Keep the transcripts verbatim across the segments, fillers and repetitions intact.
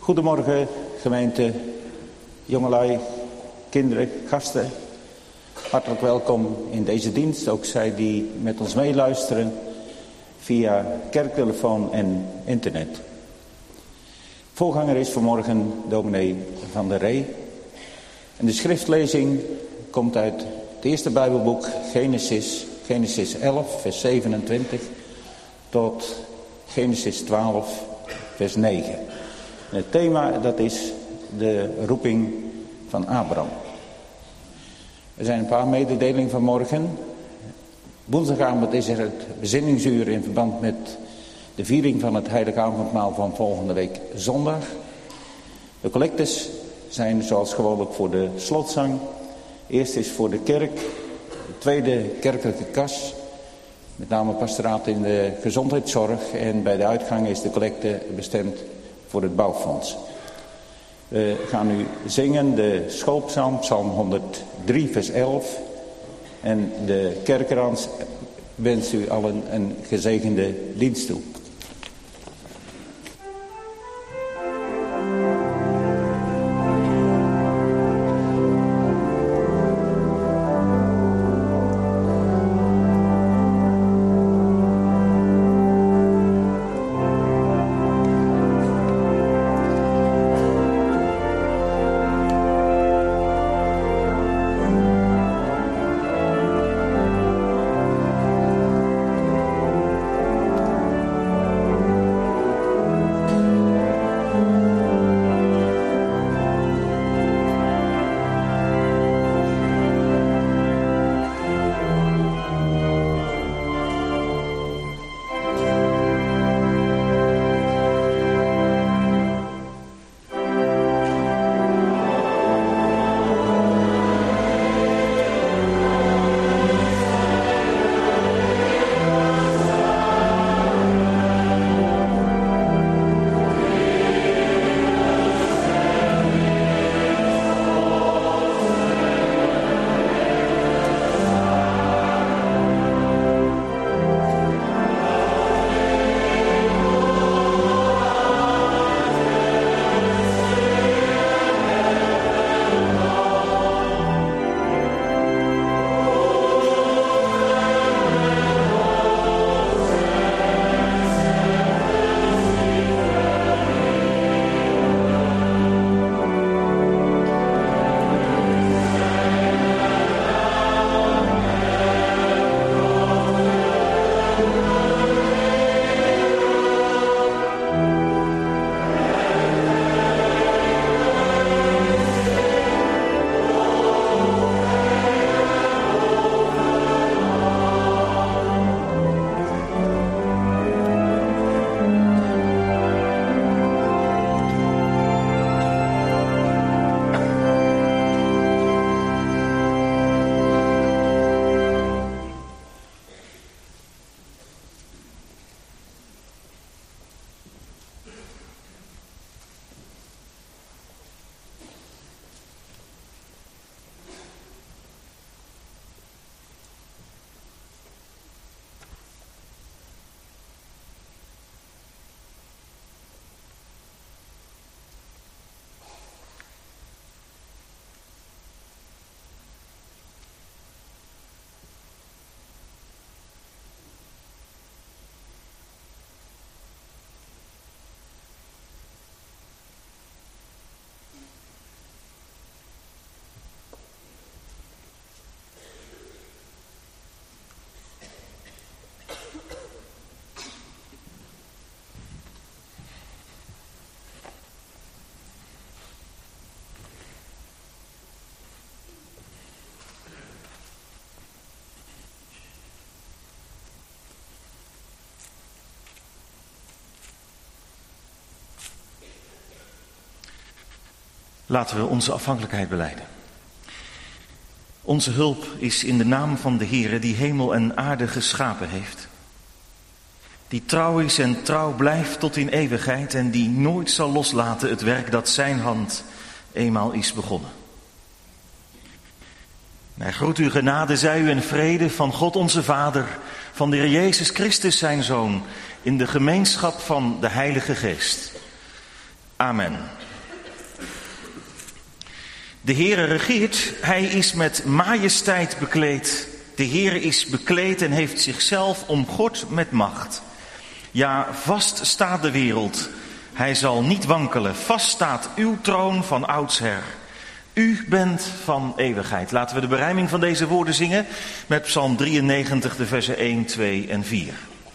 Goedemorgen gemeente, jongelui, kinderen, gasten. Hartelijk welkom in deze dienst, ook zij die met ons meeluisteren via kerktelefoon en internet. Voorganger is vanmorgen dominee Van der Ree. En de schriftlezing komt uit het eerste Bijbelboek Genesis, Genesis elf, vers zevenentwintig tot Genesis twaalf, vers negen. En het thema dat is de roeping van Abraham. Er zijn een paar mededelingen vanmorgen. Woensdagavond is er het bezinningsuur in verband met de viering van het heilige avondmaal van volgende week zondag. De collectes zijn zoals gewoonlijk voor de slotzang. Eerst is voor de kerk, de tweede kerkelijke kas, met name pastoraat in de gezondheidszorg. En bij de uitgang is de collecte bestemd voor het bouwfonds. We gaan nu zingen de schoolpsalm, psalm honderddrie vers elf. En de kerkrans wenst u allen een gezegende dienst toe. Laten we onze afhankelijkheid belijden. Onze hulp is in de naam van de Heere die hemel en aarde geschapen heeft. Die trouw is en trouw blijft tot in eeuwigheid en die nooit zal loslaten het werk dat zijn hand eenmaal is begonnen. Hij groet u genade, zij u en vrede van God onze Vader, van de Heer Jezus Christus zijn Zoon, in de gemeenschap van de Heilige Geest. Amen. De Heere regeert, hij is met majesteit bekleed. De Heere is bekleed en heeft zichzelf omgord met macht. Ja, vast staat de wereld, hij zal niet wankelen. Vast staat uw troon van oudsher. U bent van eeuwigheid. Laten we de berijming van deze woorden zingen met Psalm drieënnegentig, de versen één, twee en vier.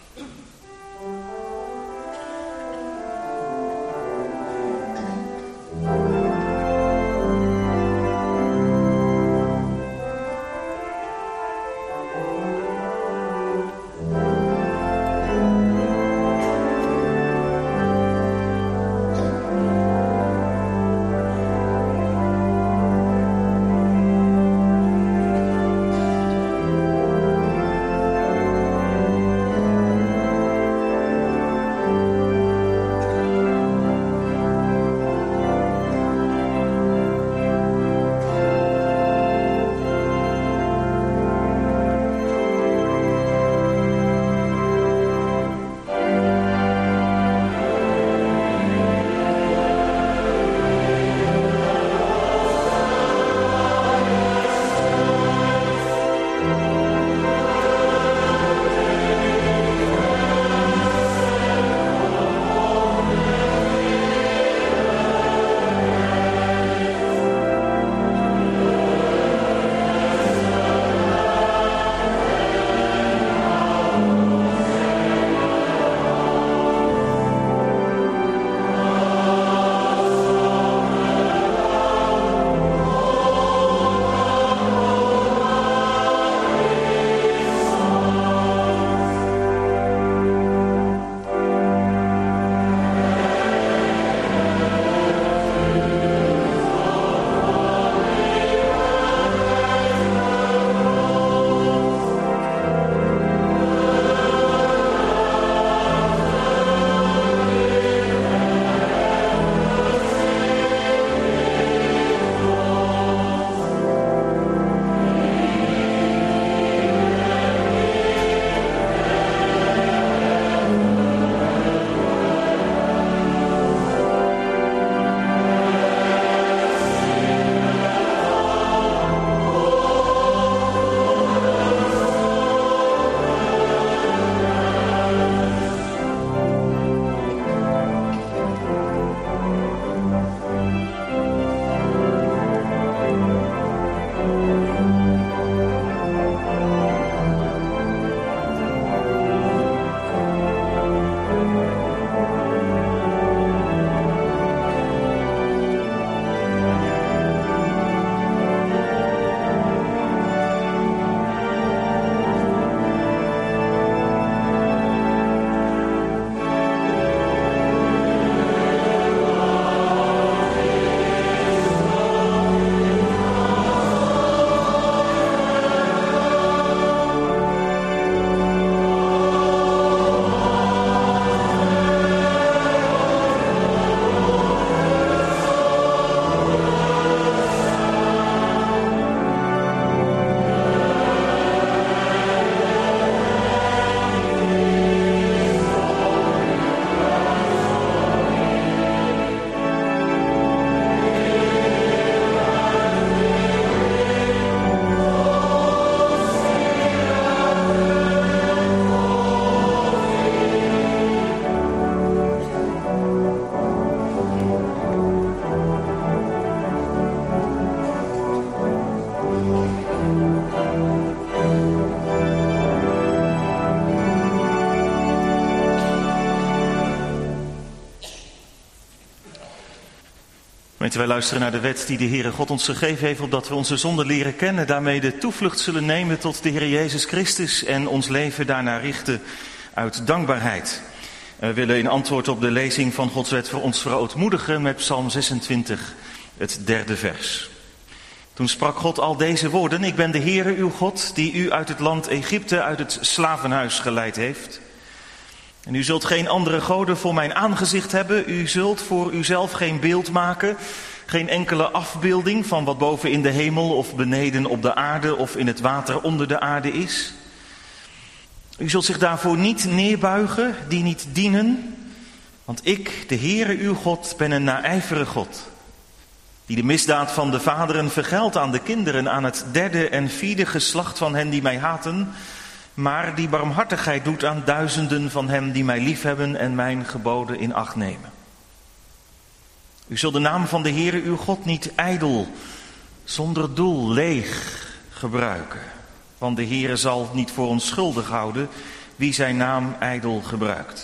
Wij luisteren naar de wet die de Heere God ons gegeven heeft, opdat we onze zonden leren kennen, daarmee de toevlucht zullen nemen tot de Heer Jezus Christus en ons leven daarnaar richten uit dankbaarheid. We willen in antwoord op de lezing van Gods wet voor ons verootmoedigen met Psalm zesentwintig, het derde vers. Toen sprak God al deze woorden: Ik ben de Heere uw God, die u uit het land Egypte, uit het slavenhuis geleid heeft. En u zult geen andere goden voor mijn aangezicht hebben. U zult voor uzelf geen beeld maken, geen enkele afbeelding van wat boven in de hemel of beneden op de aarde of in het water onder de aarde is. U zult zich daarvoor niet neerbuigen, die niet dienen. Want ik, de Heere uw God, ben een naijverig God, die de misdaad van de vaderen vergeldt aan de kinderen, aan het derde en vierde geslacht van hen die mij haten, maar die barmhartigheid doet aan duizenden van hen die mij liefhebben en mijn geboden in acht nemen. U zult de naam van de Heere uw God niet ijdel, zonder doel, leeg gebruiken. Want de Heere zal niet voor onschuldig houden wie zijn naam ijdel gebruikt.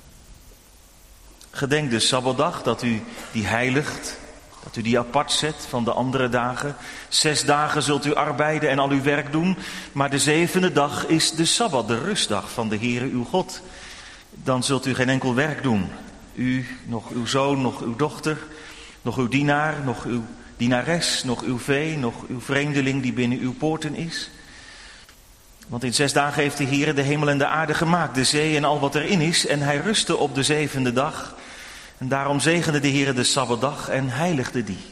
Gedenk de Sabbatdag, dat u die heiligt, dat u die apart zet van de andere dagen. Zes dagen zult u arbeiden en al uw werk doen, maar de zevende dag is de Sabbat, de rustdag van de Heere uw God. Dan zult u geen enkel werk doen. U, nog uw zoon, nog uw dochter, nog uw dienaar, nog uw dienares, nog uw vee, nog uw vreemdeling die binnen uw poorten is. Want in zes dagen heeft de Heere de hemel en de aarde gemaakt, de zee en al wat erin is. En hij rustte op de zevende dag. En daarom zegende de Heere de Sabbatdag en heiligde die.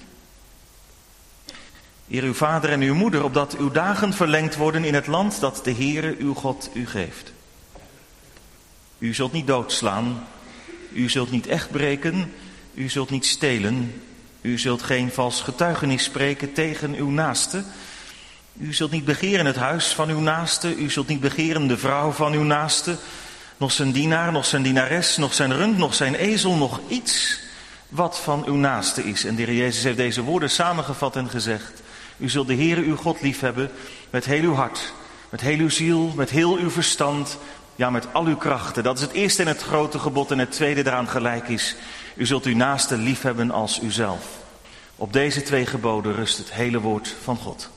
Eer uw vader en uw moeder, opdat uw dagen verlengd worden in het land dat de Heere uw God u geeft. U zult niet doodslaan, u zult niet echt breken, u zult niet stelen, u zult geen vals getuigenis spreken tegen uw naaste. U zult niet begeren het huis van uw naaste, u zult niet begeren de vrouw van uw naaste, nog zijn dienaar, nog zijn dienares, nog zijn rund, nog zijn ezel, nog iets wat van uw naaste is. En de Heer Jezus heeft deze woorden samengevat en gezegd: u zult de Heere uw God liefhebben met heel uw hart, met heel uw ziel, met heel uw verstand, ja, met al uw krachten. Dat is het eerste en het grote gebod, en het tweede daaraan gelijk is: u zult uw naaste liefhebben als uzelf. Op deze twee geboden rust het hele woord van God.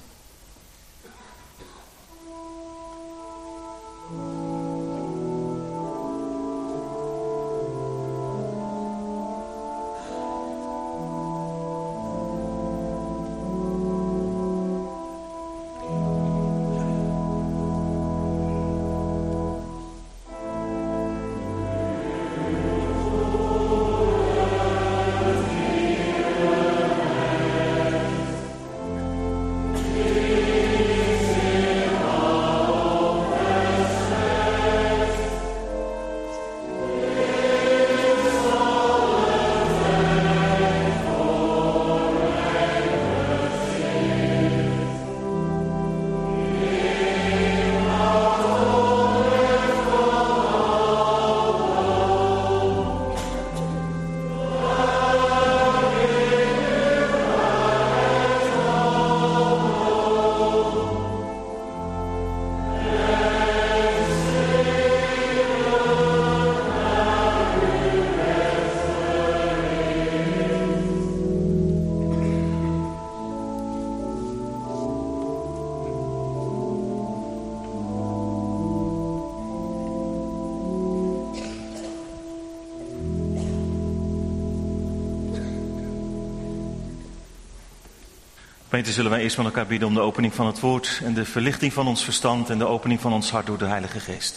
Gemeente, zullen wij eerst met elkaar bidden om de opening van het woord en de verlichting van ons verstand en de opening van ons hart door de Heilige Geest.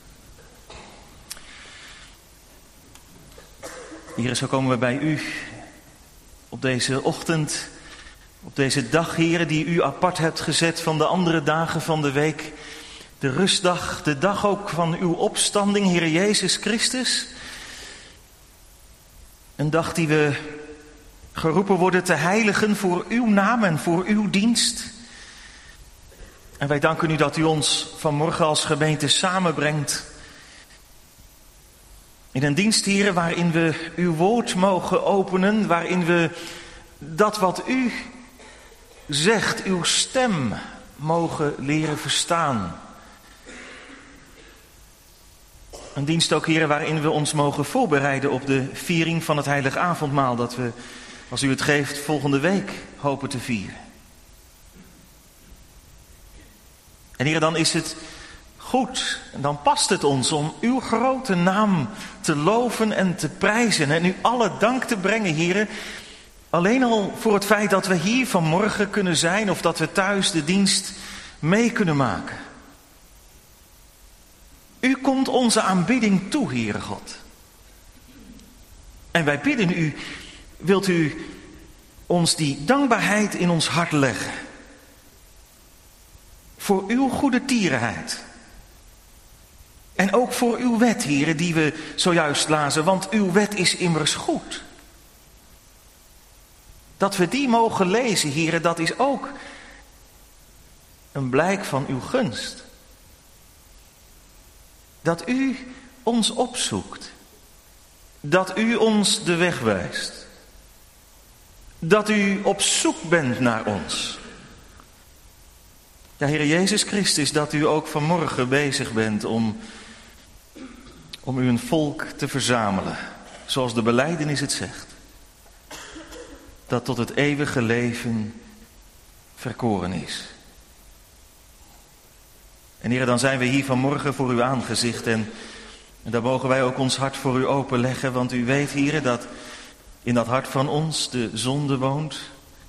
Heere, zo komen we bij u op deze ochtend, op deze dag, Heere, die u apart hebt gezet van de andere dagen van de week. De rustdag, de dag ook van uw opstanding, Heere Jezus Christus. Een dag die we geroepen worden te heiligen voor uw naam en voor uw dienst. En wij danken u dat u ons vanmorgen als gemeente samenbrengt in een dienst, Heere, waarin we uw woord mogen openen, waarin we dat wat u zegt, uw stem, mogen leren verstaan. Een dienst ook, Heere, waarin we ons mogen voorbereiden op de viering van het heilige avondmaal, dat we, als u het geeft, volgende week hopen te vieren. En Heere, dan is het goed, en dan past het ons om uw grote naam te loven en te prijzen en u alle dank te brengen, Heere. Alleen al voor het feit dat we hier vanmorgen kunnen zijn of dat we thuis de dienst mee kunnen maken. U komt onze aanbidding toe, Heere God. En wij bidden u, wilt u ons die dankbaarheid in ons hart leggen. Voor uw goede tierenheid. En ook voor uw wet, Heere, die we zojuist lazen, want uw wet is immers goed. Dat we die mogen lezen, Heere, dat is ook een blijk van uw gunst. Dat u ons opzoekt. Dat u ons de weg wijst. Dat u op zoek bent naar ons. Ja, Heere Jezus Christus, dat u ook vanmorgen bezig bent om, om u een volk te verzamelen. Zoals de belijdenis het zegt. Dat tot het eeuwige leven verkoren is. En Heere, dan zijn we hier vanmorgen voor uw aangezicht. En, en daar mogen wij ook ons hart voor u openleggen. Want u weet, Heere, dat in dat hart van ons de zonde woont.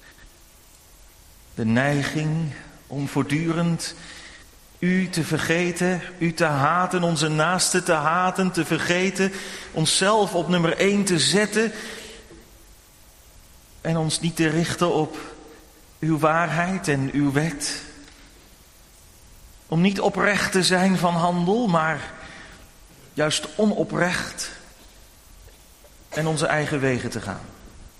De neiging om voortdurend u te vergeten, u te haten, onze naasten te haten, te vergeten, onszelf op nummer één te zetten en ons niet te richten op uw waarheid en uw wet. Om niet oprecht te zijn van handel, maar juist onoprecht en onze eigen wegen te gaan.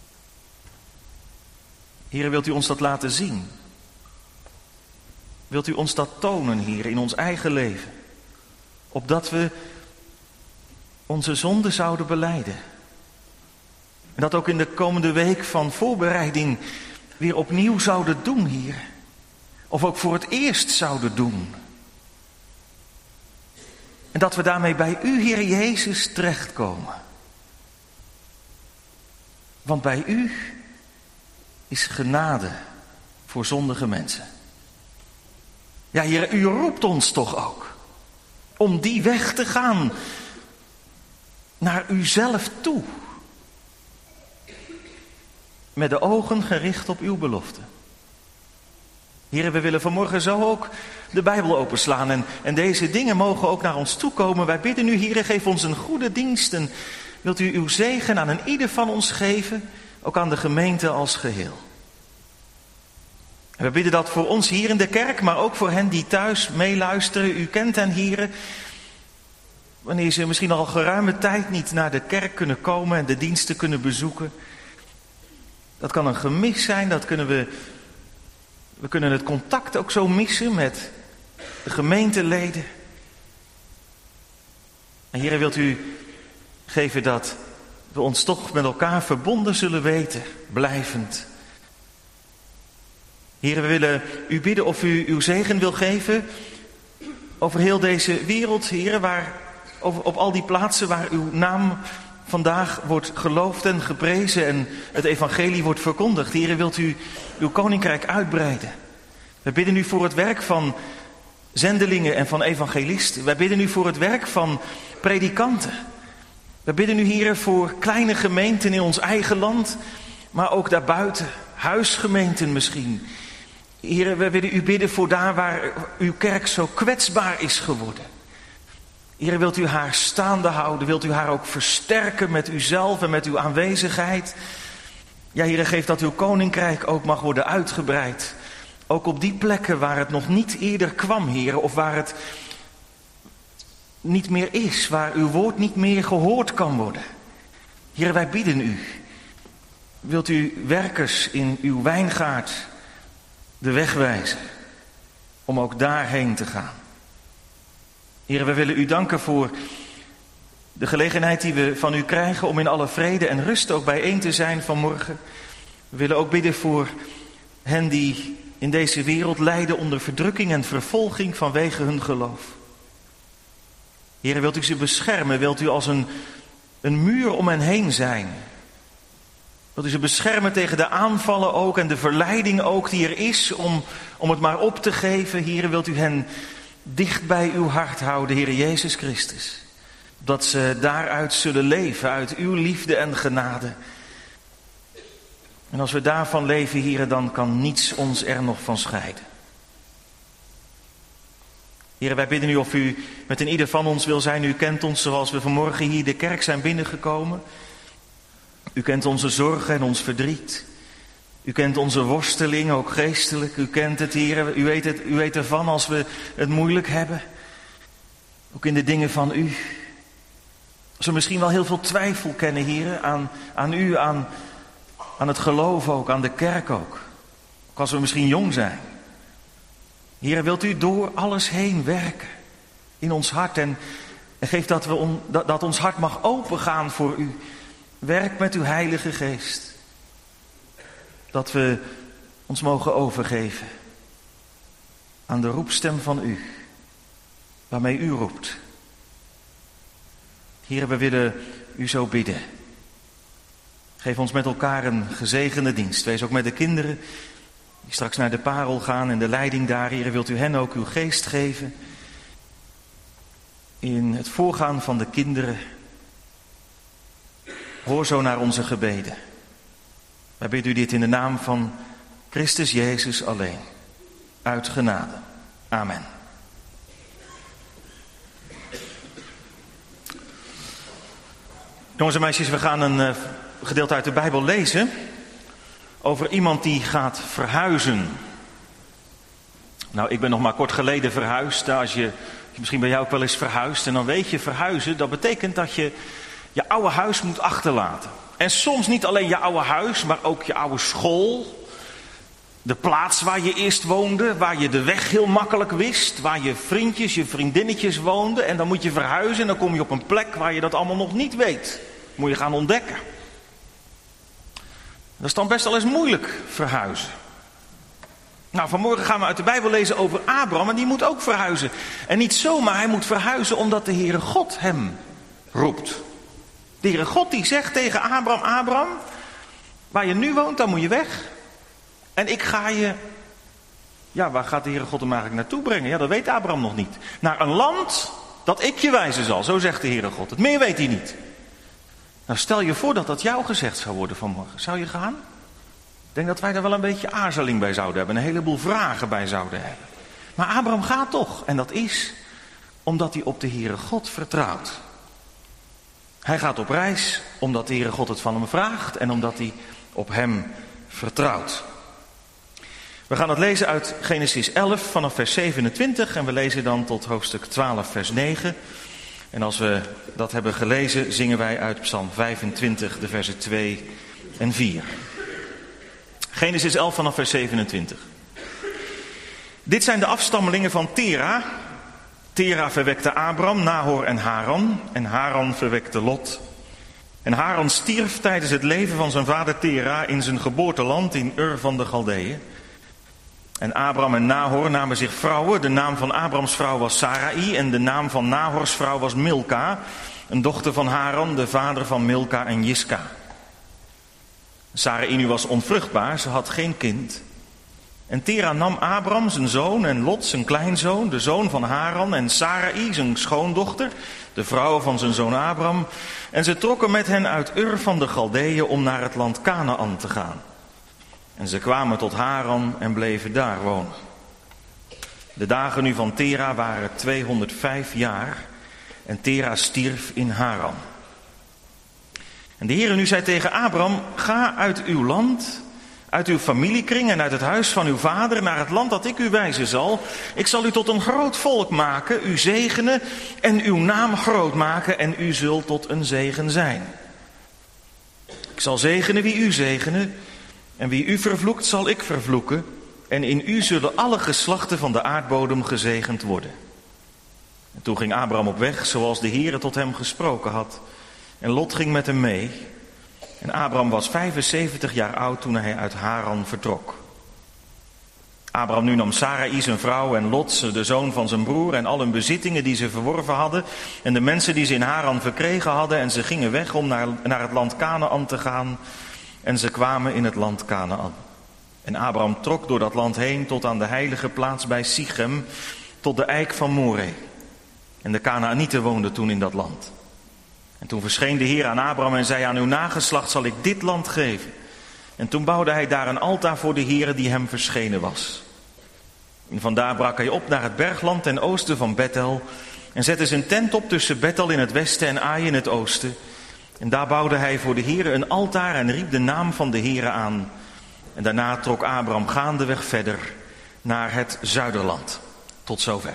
Heere, wilt u ons dat laten zien? Wilt u ons dat tonen, Heer, in ons eigen leven? Opdat we onze zonde zouden belijden. En dat ook in de komende week van voorbereiding weer opnieuw zouden doen, Heer. Of ook voor het eerst zouden doen. En dat we daarmee bij u, Heer Jezus, terechtkomen. Want bij u is genade voor zondige mensen. Ja, Heer, u roept ons toch ook om die weg te gaan naar uzelf toe. Met de ogen gericht op uw belofte. Heer, we willen vanmorgen zo ook de Bijbel openslaan. En, en deze dingen mogen ook naar ons toekomen. Wij bidden u, Heer, geef ons een goede dienst. En wilt u uw zegen aan een ieder van ons geven. Ook aan de gemeente als geheel. En we bidden dat voor ons hier in de kerk, maar ook voor hen die thuis meeluisteren. U kent hen, Heer. Wanneer ze misschien al geruime tijd niet naar de kerk kunnen komen en de diensten kunnen bezoeken. Dat kan een gemis zijn, dat kunnen we... We kunnen het contact ook zo missen met de gemeenteleden. En Heer, wilt u geven dat we ons toch met elkaar verbonden zullen weten, blijvend. Heer, we willen u bidden of u uw zegen wil geven over heel deze wereld, Heer, waar, over, op al die plaatsen waar uw naam vandaag wordt geloofd en geprezen en het evangelie wordt verkondigd. Heer, wilt u uw koninkrijk uitbreiden. We bidden u voor het werk van zendelingen en van evangelisten. Wij bidden u voor het werk van predikanten. We bidden u, Heer, voor kleine gemeenten in ons eigen land, maar ook daarbuiten, huisgemeenten misschien. Heer, we willen u bidden voor daar waar uw kerk zo kwetsbaar is geworden. Heer, wilt u haar staande houden? Wilt u haar ook versterken met uzelf en met uw aanwezigheid? Ja, Heer, geef dat uw koninkrijk ook mag worden uitgebreid. Ook op die plekken waar het nog niet eerder kwam, Heer, of waar het niet meer is, waar uw woord niet meer gehoord kan worden. Heer, wij bidden u. Wilt u werkers in uw wijngaard de weg wijzen om ook daarheen te gaan? Heer, we willen u danken voor de gelegenheid die we van u krijgen om in alle vrede en rust ook bijeen te zijn vanmorgen. We willen ook bidden voor hen die in deze wereld lijden onder verdrukking en vervolging vanwege hun geloof. Heer, wilt u ze beschermen? Wilt u als een, een muur om hen heen zijn? Wilt u ze beschermen tegen de aanvallen ook en de verleiding ook die er is om, om het maar op te geven? Heer, wilt u hen dicht bij uw hart houden, Heer Jezus Christus. Dat ze daaruit zullen leven, uit uw liefde en genade. En als we daarvan leven, Heer, dan kan niets ons er nog van scheiden. Heer, wij bidden u of u met een ieder van ons wil zijn. U kent ons zoals we vanmorgen hier de kerk zijn binnengekomen. U kent onze zorgen en ons verdriet. U kent onze worsteling, ook geestelijk. U kent het, Heer. U weet, het, u weet ervan als we het moeilijk hebben. Ook in de dingen van u. Als we misschien wel heel veel twijfel kennen, Heer, aan, aan u, aan, Aan het geloof ook, aan de kerk ook. Ook als we misschien jong zijn. Heer, wilt u door alles heen werken in ons hart en, en geef dat, we on, dat, dat ons hart mag opengaan voor u. Werk met uw Heilige Geest. Dat we ons mogen overgeven aan de roepstem van u, waarmee u roept. Heer, we willen u zo bidden. Geef ons met elkaar een gezegende dienst. Wees ook met de kinderen die straks naar de parel gaan en de leiding daar. Heer, wilt u hen ook uw geest geven in het voorgaan van de kinderen. Hoor zo naar onze gebeden. Wij bidden u dit in de naam van Christus Jezus alleen. Uit genade. Amen. Jongens en meisjes, we gaan een uh, gedeelte uit de Bijbel lezen over iemand die gaat verhuizen. Nou, ik ben nog maar kort geleden verhuisd. Als je, misschien ben jij ook wel eens verhuisd. En dan weet je, verhuizen, dat betekent dat je je oude huis moet achterlaten. En soms niet alleen je oude huis, maar ook je oude school. De plaats waar je eerst woonde, waar je de weg heel makkelijk wist. Waar je vriendjes, je vriendinnetjes woonden. En dan moet je verhuizen en dan kom je op een plek waar je dat allemaal nog niet weet. Moet je gaan ontdekken. Dat is dan best wel eens moeilijk, verhuizen. Nou, vanmorgen gaan we uit de Bijbel lezen over Abraham en die moet ook verhuizen. En niet zomaar, hij moet verhuizen omdat de Heere God hem roept. De Heere God die zegt tegen Abraham, Abraham, waar je nu woont, daar moet je weg. En ik ga je, ja, waar gaat de Heere God hem eigenlijk naartoe brengen? Ja, dat weet Abraham nog niet. Naar een land dat ik je wijzen zal, zo zegt de Heere God. Het meer weet hij niet. Nou, stel je voor dat dat jou gezegd zou worden vanmorgen. Zou je gaan? Ik denk dat wij daar wel een beetje aarzeling bij zouden hebben. Een heleboel vragen bij zouden hebben. Maar Abraham gaat toch. En dat is omdat hij op de Heere God vertrouwt. Hij gaat op reis omdat de Heere God het van hem vraagt. En omdat hij op hem vertrouwt. We gaan het lezen uit Genesis elf vanaf vers zevenentwintig. En we lezen dan tot hoofdstuk twaalf vers negen. En als we dat hebben gelezen, zingen wij uit Psalm vijfentwintig, de versen twee en vier. Genesis elf vanaf vers zevenentwintig. Dit zijn de afstammelingen van Tera. Tera verwekte Abram, Nahor en Haran. En Haran verwekte Lot. En Haran stierf tijdens het leven van zijn vader Tera in zijn geboorteland in Ur van de Galdeeën. En Abram en Nahor namen zich vrouwen. De naam van Abrams vrouw was Sarai en de naam van Nahors vrouw was Milka, een dochter van Haran, de vader van Milka en Jiska. Sarai nu was onvruchtbaar, ze had geen kind. En Tera nam Abram zijn zoon en Lot zijn kleinzoon, de zoon van Haran, en Sarai zijn schoondochter, de vrouw van zijn zoon Abram. En ze trokken met hen uit Ur van de Galdeeën om naar het land Kanaan te gaan. En ze kwamen tot Haran en bleven daar wonen. De dagen nu van Tera waren tweehonderdvijf jaar en Tera stierf in Haran. En de Heere nu zei tegen Abram, ga uit uw land, uit uw familiekring en uit het huis van uw vader naar het land dat ik u wijzen zal. Ik zal u tot een groot volk maken, u zegenen en uw naam groot maken en u zult tot een zegen zijn. Ik zal zegenen wie u zegenen. En wie u vervloekt, zal ik vervloeken. En in u zullen alle geslachten van de aardbodem gezegend worden. En toen ging Abraham op weg, zoals de Heere tot hem gesproken had. En Lot ging met hem mee. En Abraham was vijfenzeventig jaar oud toen hij uit Haran vertrok. Abraham nu nam Sarai zijn vrouw en Lot, de zoon van zijn broer, en al hun bezittingen die ze verworven hadden. En de mensen die ze in Haran verkregen hadden. En ze gingen weg om naar, naar het land Kanaan te gaan. En ze kwamen in het land Kanaan. En Abraham trok door dat land heen tot aan de heilige plaats bij Sichem, tot de eik van Moreh. En de Kanaanieten woonden toen in dat land. En toen verscheen de Heer aan Abraham en zei, aan uw nageslacht zal ik dit land geven. En toen bouwde hij daar een altaar voor de Heer die hem verschenen was. En vandaar brak hij op naar het bergland ten oosten van Bethel en zette zijn tent op tussen Bethel in het westen en Ai in het oosten. En daar bouwde hij voor de Heere een altaar en riep de naam van de Heere aan. En daarna trok Abraham gaandeweg verder naar het zuiderland. Tot zover.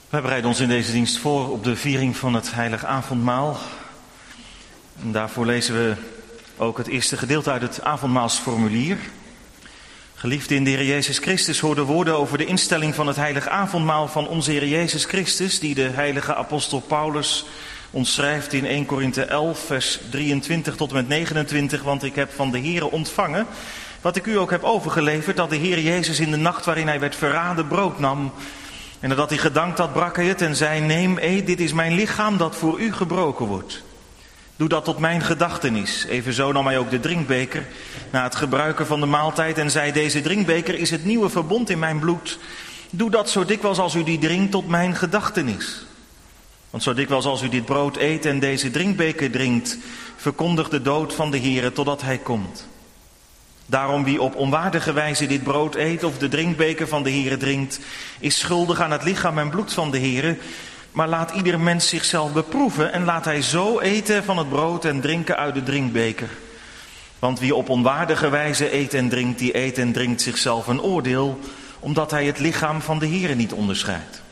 Wij bereiden ons in deze dienst voor op de viering van het Heilig Avondmaal. En daarvoor lezen we ook het eerste gedeelte uit het avondmaalsformulier. Geliefde in de Heer Jezus Christus, hoor de woorden over de instelling van het Heilig Avondmaal van onze Heer Jezus Christus, die de heilige apostel Paulus ons schrijft in eerste Korinthe elf, vers drieëntwintig tot en met negenentwintig. Want ik heb van de Heere ontvangen, wat ik u ook heb overgeleverd, dat de Heer Jezus in de nacht waarin hij werd verraden brood nam. En nadat hij gedankt had, brak hij het en zei: neem, eet, dit is mijn lichaam dat voor u gebroken wordt. Doe dat tot mijn gedachtenis. Evenzo nam hij ook de drinkbeker na het gebruiken van de maaltijd en zei: deze drinkbeker is het nieuwe verbond in mijn bloed. Doe dat zo dikwijls als u die drinkt tot mijn gedachtenis. Want zo dikwijls als u dit brood eet en deze drinkbeker drinkt, verkondigt de dood van de Heere totdat hij komt. Daarom wie op onwaardige wijze dit brood eet of de drinkbeker van de Heere drinkt, is schuldig aan het lichaam en bloed van de Heere. Maar laat ieder mens zichzelf beproeven en laat hij zo eten van het brood en drinken uit de drinkbeker. Want wie op onwaardige wijze eet en drinkt, die eet en drinkt zichzelf een oordeel, omdat hij het lichaam van de Heere niet onderscheidt.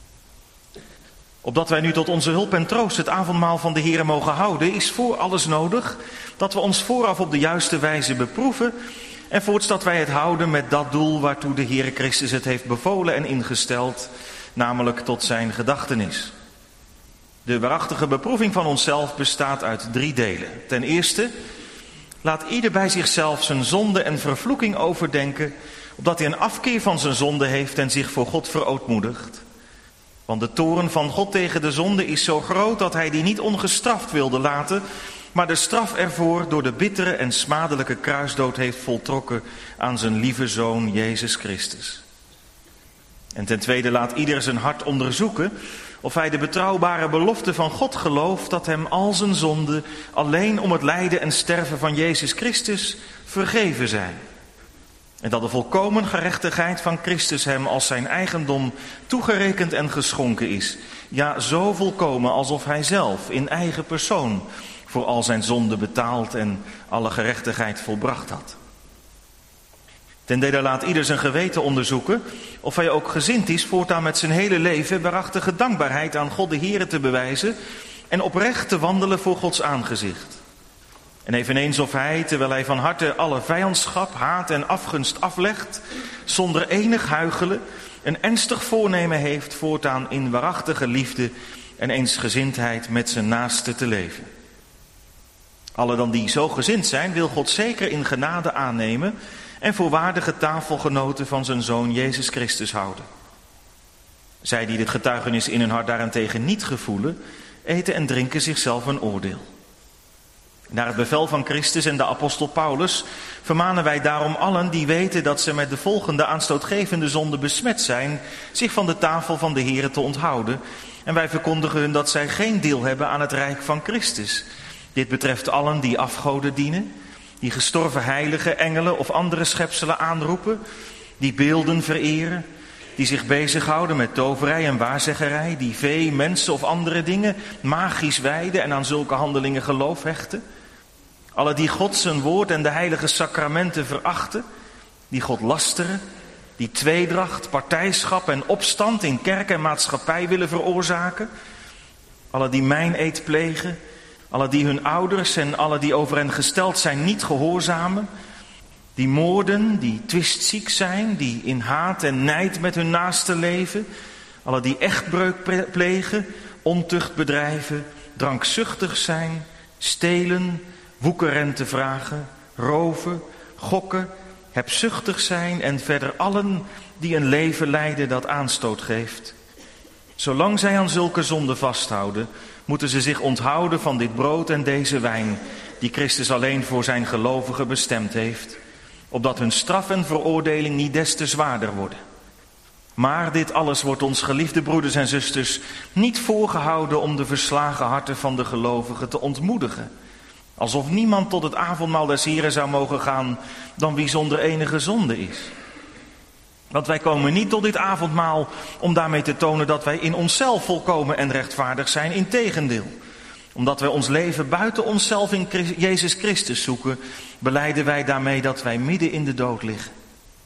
Opdat wij nu tot onze hulp en troost het avondmaal van de Heere mogen houden, is voor alles nodig dat we ons vooraf op de juiste wijze beproeven en voorts dat wij het houden met dat doel waartoe de Heere Christus het heeft bevolen en ingesteld, namelijk tot zijn gedachtenis. De waarachtige beproeving van onszelf bestaat uit drie delen. Ten eerste, laat ieder bij zichzelf zijn zonde en vervloeking overdenken, opdat hij een afkeer van zijn zonde heeft en zich voor God verootmoedigt. Want de toorn van God tegen de zonde is zo groot dat hij die niet ongestraft wilde laten, maar de straf ervoor door de bittere en smadelijke kruisdood heeft voltrokken aan zijn lieve Zoon Jezus Christus. En ten tweede, laat ieder zijn hart onderzoeken of hij de betrouwbare belofte van God gelooft dat hem al zijn zonden alleen om het lijden en sterven van Jezus Christus vergeven zijn. En dat de volkomen gerechtigheid van Christus hem als zijn eigendom toegerekend en geschonken is. Ja, zo volkomen alsof hij zelf in eigen persoon voor al zijn zonden betaald en alle gerechtigheid volbracht had. Ten derde, laat ieder zijn geweten onderzoeken of hij ook gezind is voortaan met zijn hele leven waarachtige dankbaarheid aan God de Heere te bewijzen en oprecht te wandelen voor Gods aangezicht. En eveneens of hij, terwijl hij van harte alle vijandschap, haat en afgunst aflegt, zonder enig huichelen, een ernstig voornemen heeft voortaan in waarachtige liefde en eensgezindheid met zijn naaste te leven. Alle dan die zo gezind zijn, wil God zeker in genade aannemen en voor waardige tafelgenoten van zijn Zoon Jezus Christus houden. Zij die dit getuigenis in hun hart daarentegen niet gevoelen, eten en drinken zichzelf een oordeel. Naar het bevel van Christus en de apostel Paulus vermanen wij daarom allen die weten dat ze met de volgende aanstootgevende zonde besmet zijn, zich van de tafel van de Heere te onthouden. En wij verkondigen hun dat zij geen deel hebben aan het rijk van Christus. Dit betreft allen die afgoden dienen, die gestorven heiligen, engelen of andere schepselen aanroepen, die beelden vereren, die zich bezighouden met toverij en waarzeggerij, die vee, mensen of andere dingen magisch wijden en aan zulke handelingen geloof hechten. Alle die God zijn woord en de heilige sacramenten verachten, die God lasteren, die tweedracht, partijschap en opstand in kerk en maatschappij willen veroorzaken. Alle die meineed plegen, alle die hun ouders en alle die over hen gesteld zijn niet gehoorzamen. Die moorden, die twistziek zijn, die in haat en nijd met hun naasten leven. Alle die echtbreuk plegen, ontucht bedrijven, drankzuchtig zijn, stelen, woekerrente vragen, roven, gokken, hebzuchtig zijn en verder allen die een leven leiden dat aanstoot geeft. Zolang zij aan zulke zonden vasthouden, moeten ze zich onthouden van dit brood en deze wijn, die Christus alleen voor zijn gelovigen bestemd heeft, opdat hun straf en veroordeling niet des te zwaarder worden. Maar dit alles wordt ons, geliefde broeders en zusters, niet voorgehouden om de verslagen harten van de gelovigen te ontmoedigen. Alsof niemand tot het avondmaal des Heren zou mogen gaan dan wie zonder enige zonde is. Want wij komen niet tot dit avondmaal om daarmee te tonen dat wij in onszelf volkomen en rechtvaardig zijn. Integendeel, omdat wij ons leven buiten onszelf in Jezus Christus zoeken, belijden wij daarmee dat wij midden in de dood liggen.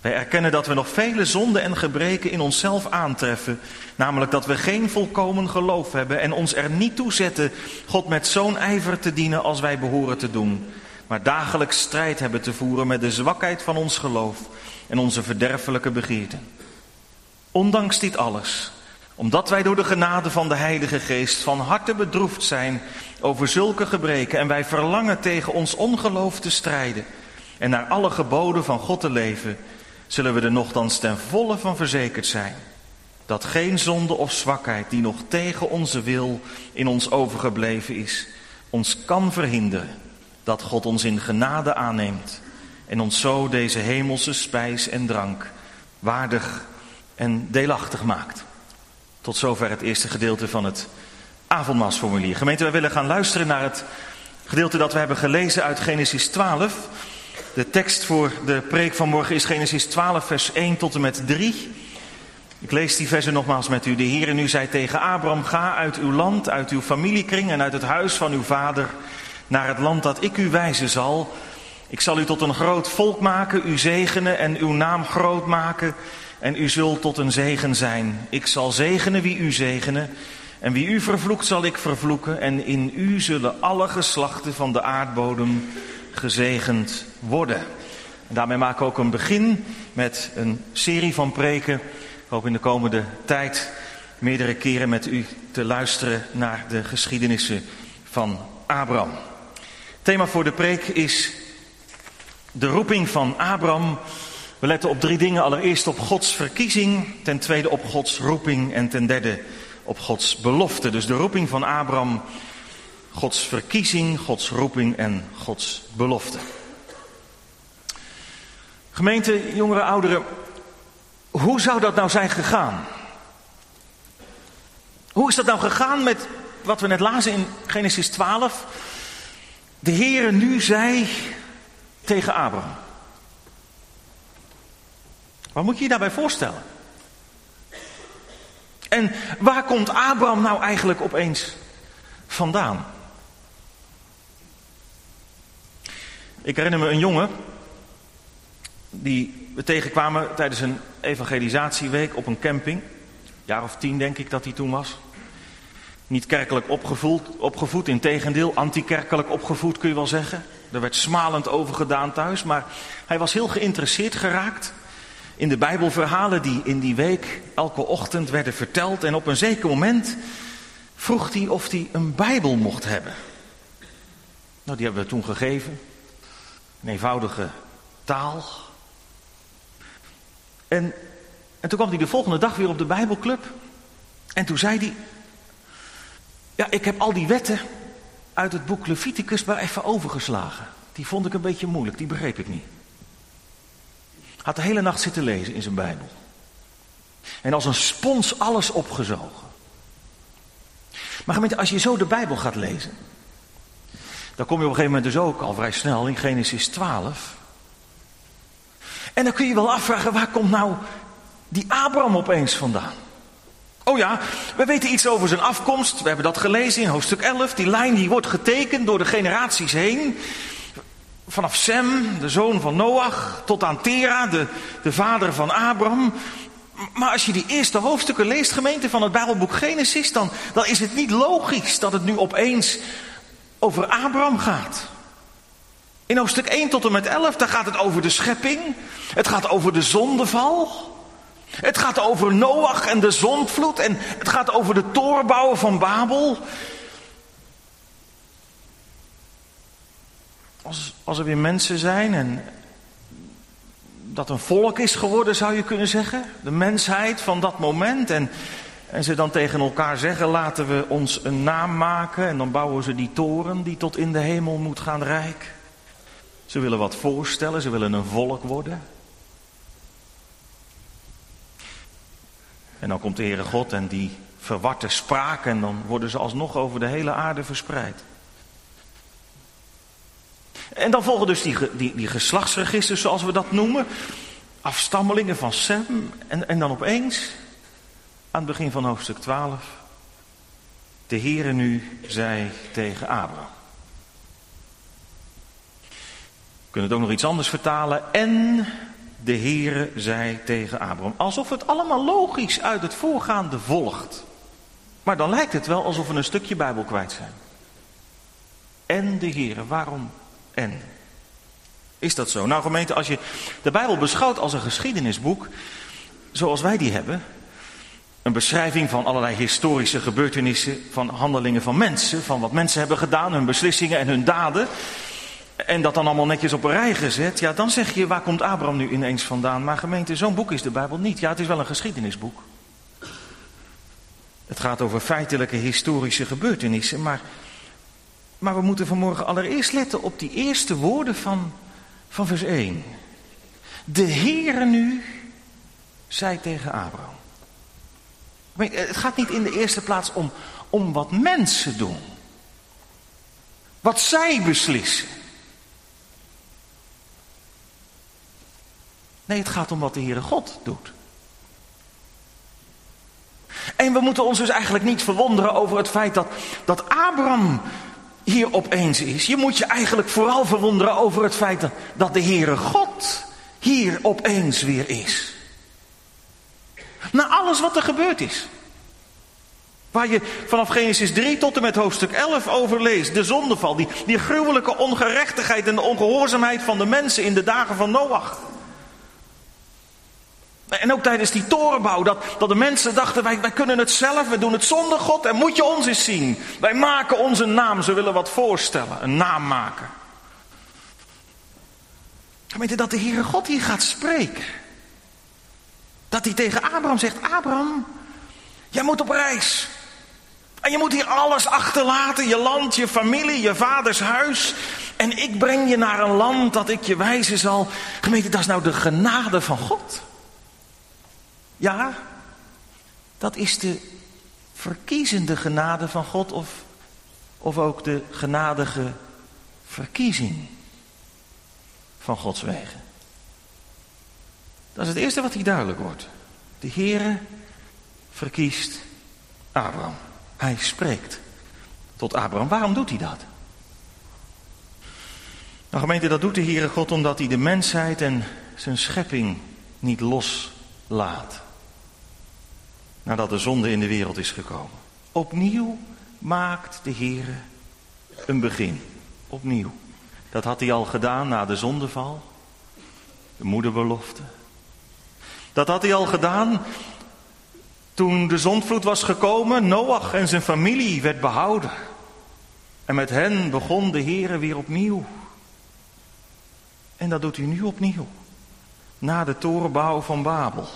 Wij erkennen dat we nog vele zonden en gebreken in onszelf aantreffen. Namelijk dat we geen volkomen geloof hebben en ons er niet toe zetten God met zo'n ijver te dienen als wij behoren te doen. Maar dagelijks strijd hebben te voeren met de zwakheid van ons geloof en onze verderfelijke begeerten. Ondanks dit alles, omdat wij door de genade van de Heilige Geest van harte bedroefd zijn over zulke gebreken en wij verlangen tegen ons ongeloof te strijden en naar alle geboden van God te leven, zullen we er nochtans ten volle van verzekerd zijn dat geen zonde of zwakheid die nog tegen onze wil in ons overgebleven is, ons kan verhinderen dat God ons in genade aanneemt en ons zo deze hemelse spijs en drank waardig en deelachtig maakt. Tot zover het eerste gedeelte van het avondmaalsformulier. Gemeente, wij willen gaan luisteren naar het gedeelte dat we hebben gelezen uit Genesis twaalf. De tekst voor de preek van morgen is Genesis twaalf, vers één tot en met drie. Ik lees die versen nogmaals met u. De Heere nu zei tegen Abraham: ga uit uw land, uit uw familiekring en uit het huis van uw vader naar het land dat ik u wijzen zal. Ik zal u tot een groot volk maken, u zegenen en uw naam groot maken en u zult tot een zegen zijn. Ik zal zegenen wie u zegenen en wie u vervloekt zal ik vervloeken en in u zullen alle geslachten van de aardbodem gezegend worden. En daarmee maken we ook een begin met een serie van preken. Ik hoop in de komende tijd meerdere keren met u te luisteren naar de geschiedenissen van Abraham. Het thema voor de preek is de roeping van Abraham. We letten op drie dingen. Allereerst op Gods verkiezing, ten tweede op Gods roeping en ten derde op Gods belofte. Dus de roeping van Abraham, Gods verkiezing, Gods roeping en Gods belofte. Gemeente, jongeren, ouderen, hoe zou dat nou zijn gegaan? Hoe is dat nou gegaan met wat we net lazen in Genesis twaalf? De Heere nu zei tegen Abraham. Wat moet je je daarbij voorstellen? En waar komt Abraham nou eigenlijk opeens vandaan? Ik herinner me een jongen die we tegenkwamen tijdens een evangelisatieweek op een camping. Een jaar of tien denk ik dat hij toen was. Niet kerkelijk opgevoed, opgevoed, integendeel, antikerkelijk opgevoed kun je wel zeggen. Er werd smalend over gedaan thuis, maar hij was heel geïnteresseerd geraakt in de Bijbelverhalen die in die week elke ochtend werden verteld. En op een zeker moment vroeg hij of hij een Bijbel mocht hebben. Nou, die hebben we toen gegeven. Een eenvoudige taal. En, en toen kwam hij de volgende dag weer op de Bijbelclub. En toen zei hij: ja, ik heb al die wetten uit het boek Leviticus maar even overgeslagen. Die vond ik een beetje moeilijk, die begreep ik niet. Had de hele nacht zitten lezen in zijn Bijbel. En als een spons alles opgezogen. Maar gemeente, als je zo de Bijbel gaat lezen, dan kom je op een gegeven moment dus ook al vrij snel in Genesis twaalf. En dan kun je wel afvragen, waar komt nou die Abraham opeens vandaan? Oh ja, we weten iets over zijn afkomst. We hebben dat gelezen in hoofdstuk elf. Die lijn die wordt getekend door de generaties heen. Vanaf Sem, de zoon van Noach, tot aan Tera, de, de vader van Abraham. Maar als je die eerste hoofdstukken leest, gemeente, van het Bijbelboek Genesis, dan, dan is het niet logisch dat het nu opeens over Abraham gaat. In hoofdstuk één tot en met elf, daar gaat het over de schepping. Het gaat over de zondeval. Het gaat over Noach en de zondvloed. En het gaat over de torenbouwen van Babel. Als, als er weer mensen zijn en dat een volk is geworden, zou je kunnen zeggen. De mensheid van dat moment. En, en ze dan tegen elkaar zeggen, laten we ons een naam maken. En dan bouwen ze die toren die tot in de hemel moet gaan reiken. Ze willen wat voorstellen, ze willen een volk worden. En dan komt de Heere God en die verwart de spraak en dan worden ze alsnog over de hele aarde verspreid. En dan volgen dus die, die, die geslachtsregisters, zoals we dat noemen. Afstammelingen van Sem. En, en dan opeens, aan het begin van hoofdstuk twaalf. De Heere nu zei tegen Abraham. We kunnen het ook nog iets anders vertalen. En de Heere zei tegen Abraham. Alsof het allemaal logisch uit het voorgaande volgt. Maar dan lijkt het wel alsof we een stukje Bijbel kwijt zijn. En de Heere, waarom en? Is dat zo? Nou gemeente, als je de Bijbel beschouwt als een geschiedenisboek, zoals wij die hebben, een beschrijving van allerlei historische gebeurtenissen, van handelingen van mensen, van wat mensen hebben gedaan, hun beslissingen en hun daden, en dat dan allemaal netjes op een rij gezet, ja, dan zeg je, waar komt Abraham nu ineens vandaan? Maar gemeente, zo'n boek is de Bijbel niet. Ja, het is wel een geschiedenisboek. Het gaat over feitelijke historische gebeurtenissen, maar, maar we moeten vanmorgen allereerst letten op die eerste woorden van, van vers één. De Heere nu zei tegen Abraham. Het gaat niet in de eerste plaats om, om wat mensen doen. Wat zij beslissen. Nee, het gaat om wat de Heere God doet. En we moeten ons dus eigenlijk niet verwonderen over het feit dat, dat Abraham hier opeens is. Je moet je eigenlijk vooral verwonderen over het feit dat, dat de Heere God hier opeens weer is. Na alles wat er gebeurd is. Waar je vanaf Genesis drie tot en met hoofdstuk elf over leest. De zondeval, die, die gruwelijke ongerechtigheid en de ongehoorzaamheid van de mensen in de dagen van Noach. En ook tijdens die torenbouw, dat, dat de mensen dachten, wij, wij kunnen het zelf, we doen het zonder God en moet je ons eens zien. Wij maken onze naam, ze willen wat voorstellen, een naam maken. Gemeente, dat de Heere God hier gaat spreken. Dat hij tegen Abraham zegt, Abraham, jij moet op reis. En je moet hier alles achterlaten, je land, je familie, je vaders huis. En ik breng je naar een land dat ik je wijzen zal. Gemeente, dat is nou de genade van God. Ja, dat is de verkiezende genade van God of, of ook de genadige verkiezing van Gods wegen. Dat is het eerste wat hier duidelijk wordt. De Heere verkiest Abraham. Hij spreekt tot Abraham. Waarom doet hij dat? Nou gemeente, dat doet de Heere God omdat hij de mensheid en zijn schepping niet loslaat. Nadat de zonde in de wereld is gekomen. Opnieuw maakt de Heere een begin. Opnieuw. Dat had hij al gedaan na de zondeval. De moederbelofte. Dat had hij al gedaan toen de zondvloed was gekomen. Noach en zijn familie werd behouden. En met hen begon de Heere weer opnieuw. En dat doet hij nu opnieuw. Na de torenbouw van Babel.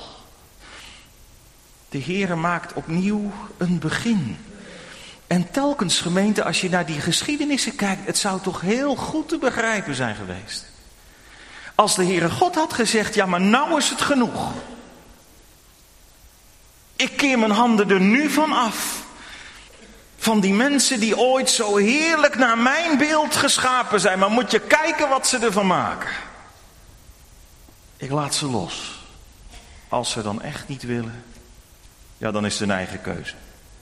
De Heere maakt opnieuw een begin. En telkens gemeente, als je naar die geschiedenissen kijkt, het zou toch heel goed te begrijpen zijn geweest. Als de Heere God had gezegd, ja maar nou is het genoeg. Ik keer mijn handen er nu van af. Van die mensen die ooit zo heerlijk naar mijn beeld geschapen zijn. Maar moet je kijken wat ze ervan maken. Ik laat ze los. Als ze dan echt niet willen, ja dan is het hun eigen keuze.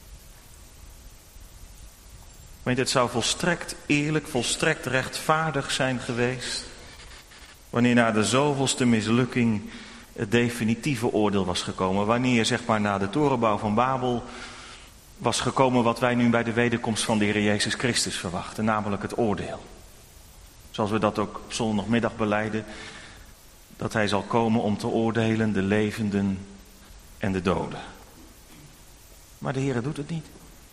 Weet je, het zou volstrekt eerlijk, volstrekt rechtvaardig zijn geweest. Wanneer na de zoveelste mislukking het definitieve oordeel was gekomen. Wanneer zeg maar na de torenbouw van Babel was gekomen wat wij nu bij de wederkomst van de Heer Jezus Christus verwachten. Namelijk het oordeel. Zoals we dat ook op zondagmiddag belijden. Dat hij zal komen om te oordelen de levenden en de doden. Maar de Heer doet het niet.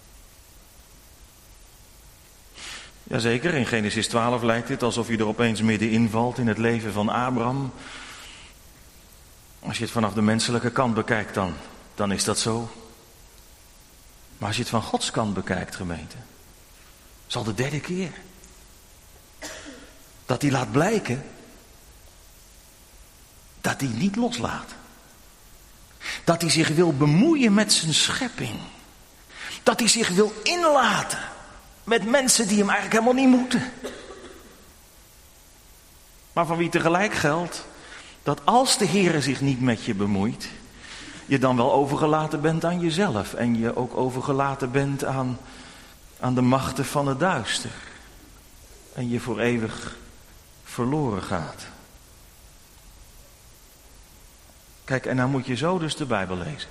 Jazeker, in Genesis twaalf lijkt het alsof je er opeens middenin valt in het leven van Abraham. Als je het vanaf de menselijke kant bekijkt dan, dan is dat zo. Maar als je het van Gods kant bekijkt, gemeente, is al de derde keer dat hij laat blijken dat hij niet loslaat. Dat hij zich wil bemoeien met zijn schepping. Dat hij zich wil inlaten met mensen die hem eigenlijk helemaal niet moeten. Maar van wie tegelijk geldt dat als de Heere zich niet met je bemoeit, je dan wel overgelaten bent aan jezelf. En je ook overgelaten bent aan, aan de machten van het duister. En je voor eeuwig verloren gaat. Kijk, en nou moet je zo dus de Bijbel lezen.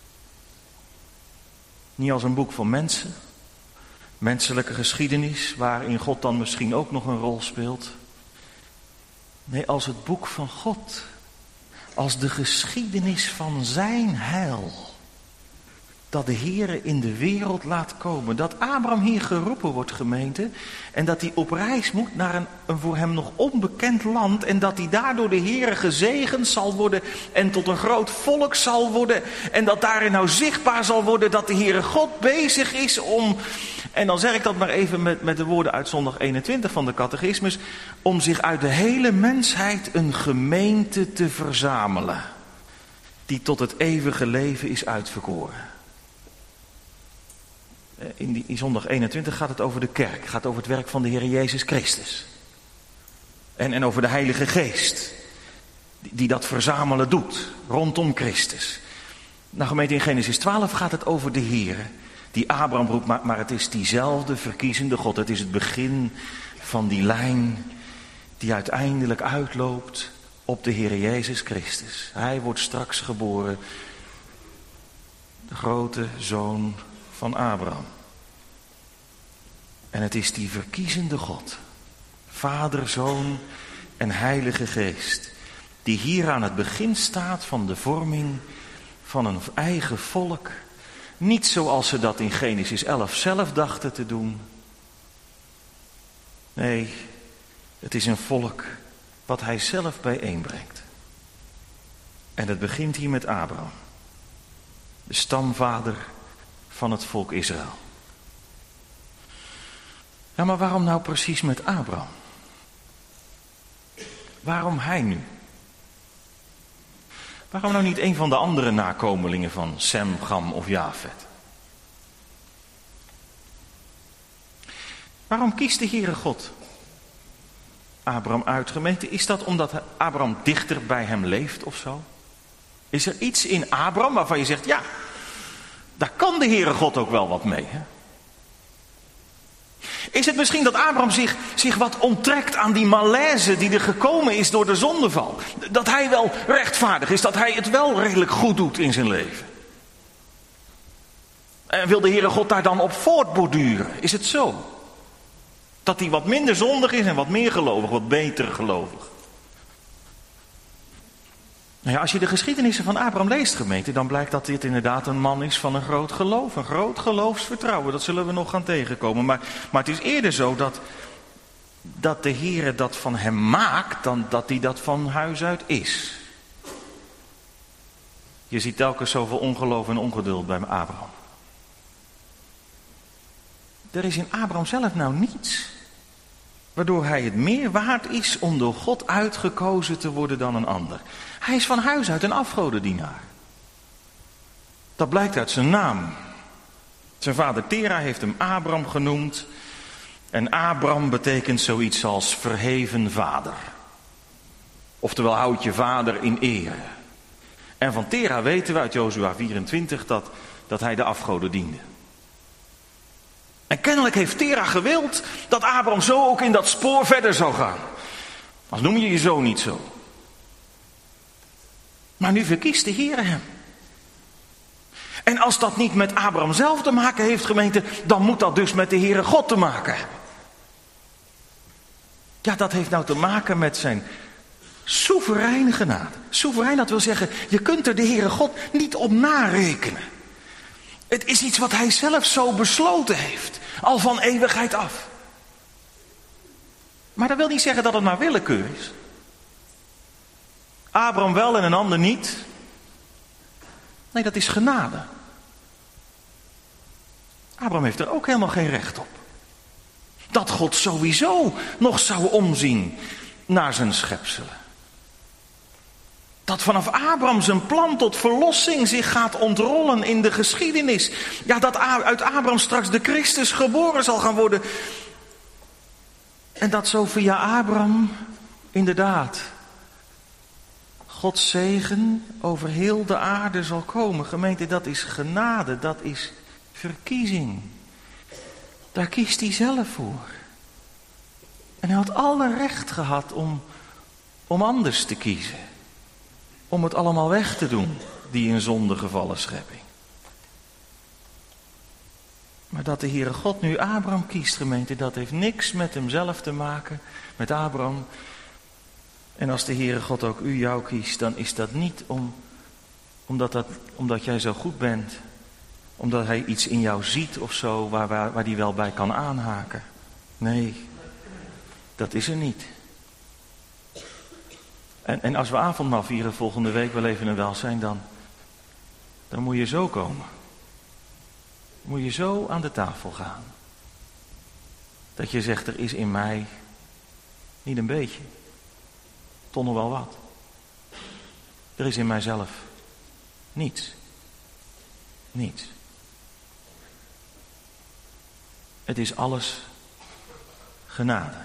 Niet als een boek van mensen, menselijke geschiedenis, waarin God dan misschien ook nog een rol speelt. Nee, als het boek van God, als de geschiedenis van zijn heil. Dat de Heere in de wereld laat komen. Dat Abraham hier geroepen wordt, gemeente. En dat hij op reis moet naar een, een voor hem nog onbekend land. En dat hij daardoor de Heere gezegend zal worden. En tot een groot volk zal worden. En dat daarin nou zichtbaar zal worden dat de Heere God bezig is om... En dan zeg ik dat maar even met, met de woorden uit zondag eenentwintig van de catechismus. Om zich uit de hele mensheid een gemeente te verzamelen. Die tot het eeuwige leven is uitverkoren. In, die, in zondag eenentwintig gaat het over de kerk. Het gaat over het werk van de Heer Jezus Christus. En, en over de Heilige Geest. Die, die dat verzamelen doet. Rondom Christus. Nou gemeente, in Genesis twaalf gaat het over de Heer. Die Abraham roept, maar, maar het is diezelfde verkiezende God. Het is het begin van die lijn die uiteindelijk uitloopt op de Heer Jezus Christus. Hij wordt straks geboren. De grote zoon van Abraham. En het is die verkiezende God, Vader, Zoon en Heilige Geest, die hier aan het begin staat van de vorming van een eigen volk. Niet zoals ze dat in Genesis elf zelf dachten te doen. Nee, het is een volk wat hij zelf bijeenbrengt. En het begint hier met Abraham, de stamvader van het volk Israël. Ja, maar waarom nou precies met Abraham? Waarom hij nu? Waarom nou niet een van de andere nakomelingen van Sem, Gam of Jafet? Waarom kiest de Heere God Abraham uit, gemeente? Is dat omdat Abraham dichter bij hem leeft of zo? Is er iets in Abraham waarvan je zegt, ja, daar kan de Heere God ook wel wat mee, hè? Is het misschien dat Abraham zich, zich wat onttrekt aan die malaise die er gekomen is door de zondeval? Dat hij wel rechtvaardig is, dat hij het wel redelijk goed doet in zijn leven? En wil de Heere God daar dan op voortborduren? Is het zo? Dat hij wat minder zondig is en wat meer gelovig, wat beter gelovig? Nou ja, als je de geschiedenissen van Abraham leest, gemeente, dan blijkt dat dit inderdaad een man is van een groot geloof. Een groot geloofsvertrouwen, dat zullen we nog gaan tegenkomen. Maar, maar het is eerder zo dat, dat de Heere dat van hem maakt, dan dat hij dat van huis uit is. Je ziet telkens zoveel ongeloof en ongeduld bij Abraham. Er is in Abraham zelf nou niets waardoor hij het meer waard is om door God uitgekozen te worden dan een ander. Hij is van huis uit een afgodendienaar. Dat blijkt uit zijn naam. Zijn vader Tera heeft hem Abram genoemd. En Abram betekent zoiets als verheven vader. Oftewel houd je vader in ere. En van Tera weten we uit Jozua vierentwintig dat, dat hij de afgoden diende. En kennelijk heeft Tera gewild dat Abraham zo ook in dat spoor verder zou gaan. Als noem je je zo niet zo. Maar nu verkiest de Heer hem. En als dat niet met Abraham zelf te maken heeft, gemeente, dan moet dat dus met de Heere God te maken hebben. Ja, dat heeft nou te maken met zijn soevereine genade. Soeverein, dat wil zeggen, je kunt er de Heere God niet op narekenen. Het is iets wat hij zelf zo besloten heeft, al van eeuwigheid af. Maar dat wil niet zeggen dat het maar willekeur is. Abraham wel en een ander niet. Nee, dat is genade. Abraham heeft er ook helemaal geen recht op. Dat God sowieso nog zou omzien naar zijn schepselen. Dat vanaf Abraham zijn plan tot verlossing zich gaat ontrollen in de geschiedenis. Ja, dat uit Abraham straks de Christus geboren zal gaan worden. En dat zo via Abraham inderdaad Gods zegen over heel de aarde zal komen. Gemeente, dat is genade, dat is verkiezing. Daar kiest hij zelf voor. En hij had alle recht gehad om, om anders te kiezen. om het allemaal weg te doen, die in zonde gevallen schepping. Maar dat de Heere God nu Abraham kiest, gemeente, dat heeft niks met hemzelf te maken, met Abraham. En als de Heere God ook u, jou kiest, dan is dat niet om, omdat, dat, omdat jij zo goed bent. Omdat hij iets in jou ziet of zo, waar, waar, waar hij wel bij kan aanhaken. Nee, dat is er niet. En, en als we avondmaal vieren volgende week wel even een welzijn, dan, dan moet je zo komen. Moet je zo aan de tafel gaan. Dat je zegt, er is in mij niet een beetje, toch nog wel wat. Er is in mijzelf niets. Niets. Het is alles genade.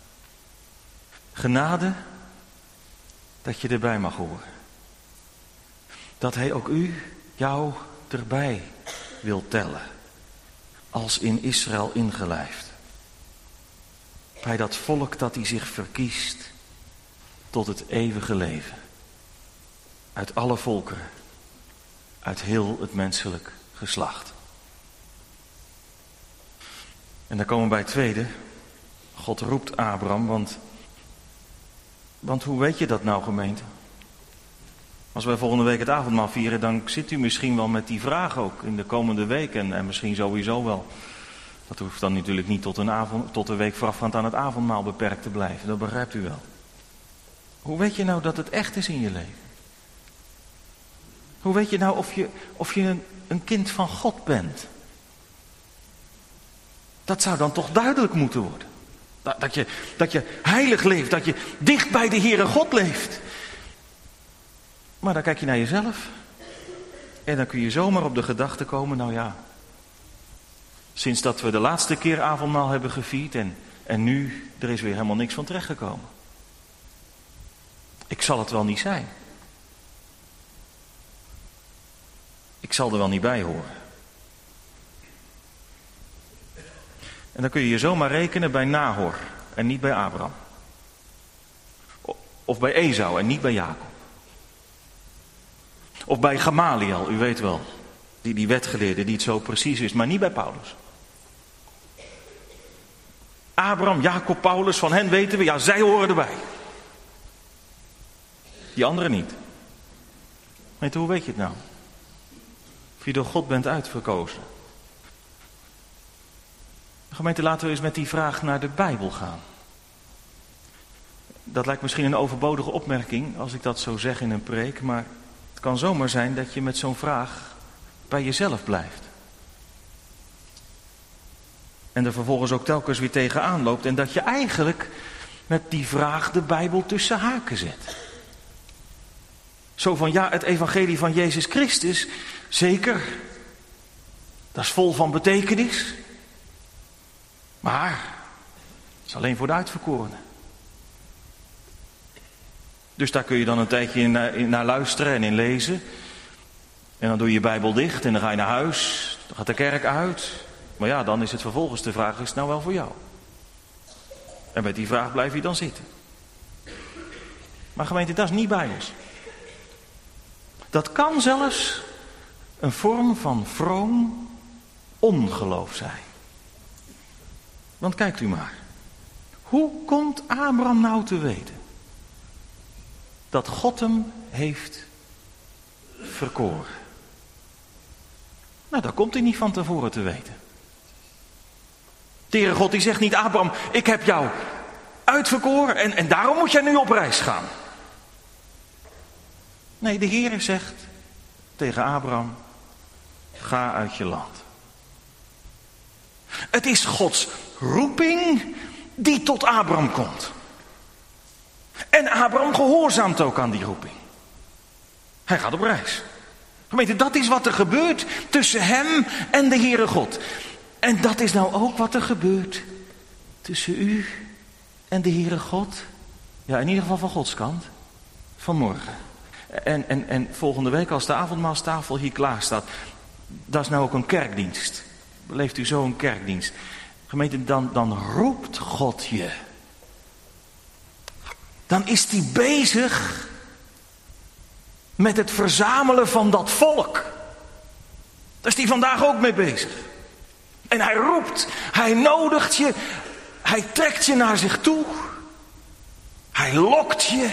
Genade dat je erbij mag horen. Dat hij ook u, jou erbij wil tellen. Als in Israël ingelijfd. Bij dat volk dat hij zich verkiest tot het eeuwige leven. Uit alle volkeren. Uit heel het menselijk geslacht. En dan komen we bij het tweede. God roept Abraham, want, want hoe weet je dat nou, gemeente? Als wij volgende week het avondmaal vieren, dan zit u misschien wel met die vraag ook in de komende week. En, en misschien sowieso wel. Dat hoeft dan natuurlijk niet tot een, avond, tot een week voorafgaand aan het avondmaal beperkt te blijven. Dat begrijpt u wel. Hoe weet je nou dat het echt is in je leven? Hoe weet je nou of je, of je een, een kind van God bent? Dat zou dan toch duidelijk moeten worden. Dat, dat, je, dat je heilig leeft, dat je dicht bij de Heere God leeft. Maar dan kijk je naar jezelf. En dan kun je zomaar op de gedachte komen, nou ja. Sinds dat we de laatste keer avondmaal hebben gevierd en, en nu, er is weer helemaal niks van terechtgekomen. Ik zal het wel niet zijn. Ik zal er wel niet bij horen. En dan kun je je zomaar rekenen bij Nahor en niet bij Abraham. Of bij Esau en niet bij Jacob. Of bij Gamaliel, u weet wel. Die, die wetgeleerde die het zo precies is, maar niet bij Paulus. Abraham, Jacob, Paulus, van hen weten we, ja, zij horen erbij. Die anderen niet. Weet je, hoe weet je het nou? Of je door God bent uitverkozen. Gemeente, laten we eens met die vraag naar de Bijbel gaan. Dat lijkt misschien een overbodige opmerking als ik dat zo zeg in een preek, maar het kan zomaar zijn dat je met zo'n vraag bij jezelf blijft. En er vervolgens ook telkens weer tegenaan loopt en dat je eigenlijk met die vraag de Bijbel tussen haken zet. Zo van, ja, het evangelie van Jezus Christus, zeker, dat is vol van betekenis. Maar, het is alleen voor de uitverkorenen. Dus daar kun je dan een tijdje in, in, naar luisteren en in lezen. En dan doe je je Bijbel dicht en dan ga je naar huis. Dan gaat de kerk uit. Maar ja, dan is het vervolgens de vraag, is het nou wel voor jou? En met die vraag blijf je dan zitten. Maar gemeente, dat is niet bijbels. Dat kan zelfs een vorm van vroom ongeloof zijn. Want kijkt u maar. Hoe komt Abraham nou te weten dat God hem heeft verkoren? Nou, daar komt hij niet van tevoren te weten. De Heere God die zegt niet, Abraham, ik heb jou uitverkoren en, en daarom moet jij nu op reis gaan. Nee, de Heere zegt tegen Abraham, ga uit je land. Het is Gods roeping die tot Abraham komt. En Abraham gehoorzaamt ook aan die roeping. Hij gaat op reis. Gemeente, dat is wat er gebeurt tussen hem en de Heere God. En dat is nou ook wat er gebeurt tussen u en de Heere God. Ja, in ieder geval van Gods kant. Vanmorgen. En, en, en volgende week als de avondmaalstafel hier klaar staat. Dat is nou ook een kerkdienst. Beleeft u zo een kerkdienst. Gemeente, dan, dan roept God je. Dan is hij bezig met het verzamelen van dat volk. Daar is hij vandaag ook mee bezig. En hij roept, hij nodigt je, hij trekt je naar zich toe. Hij lokt je.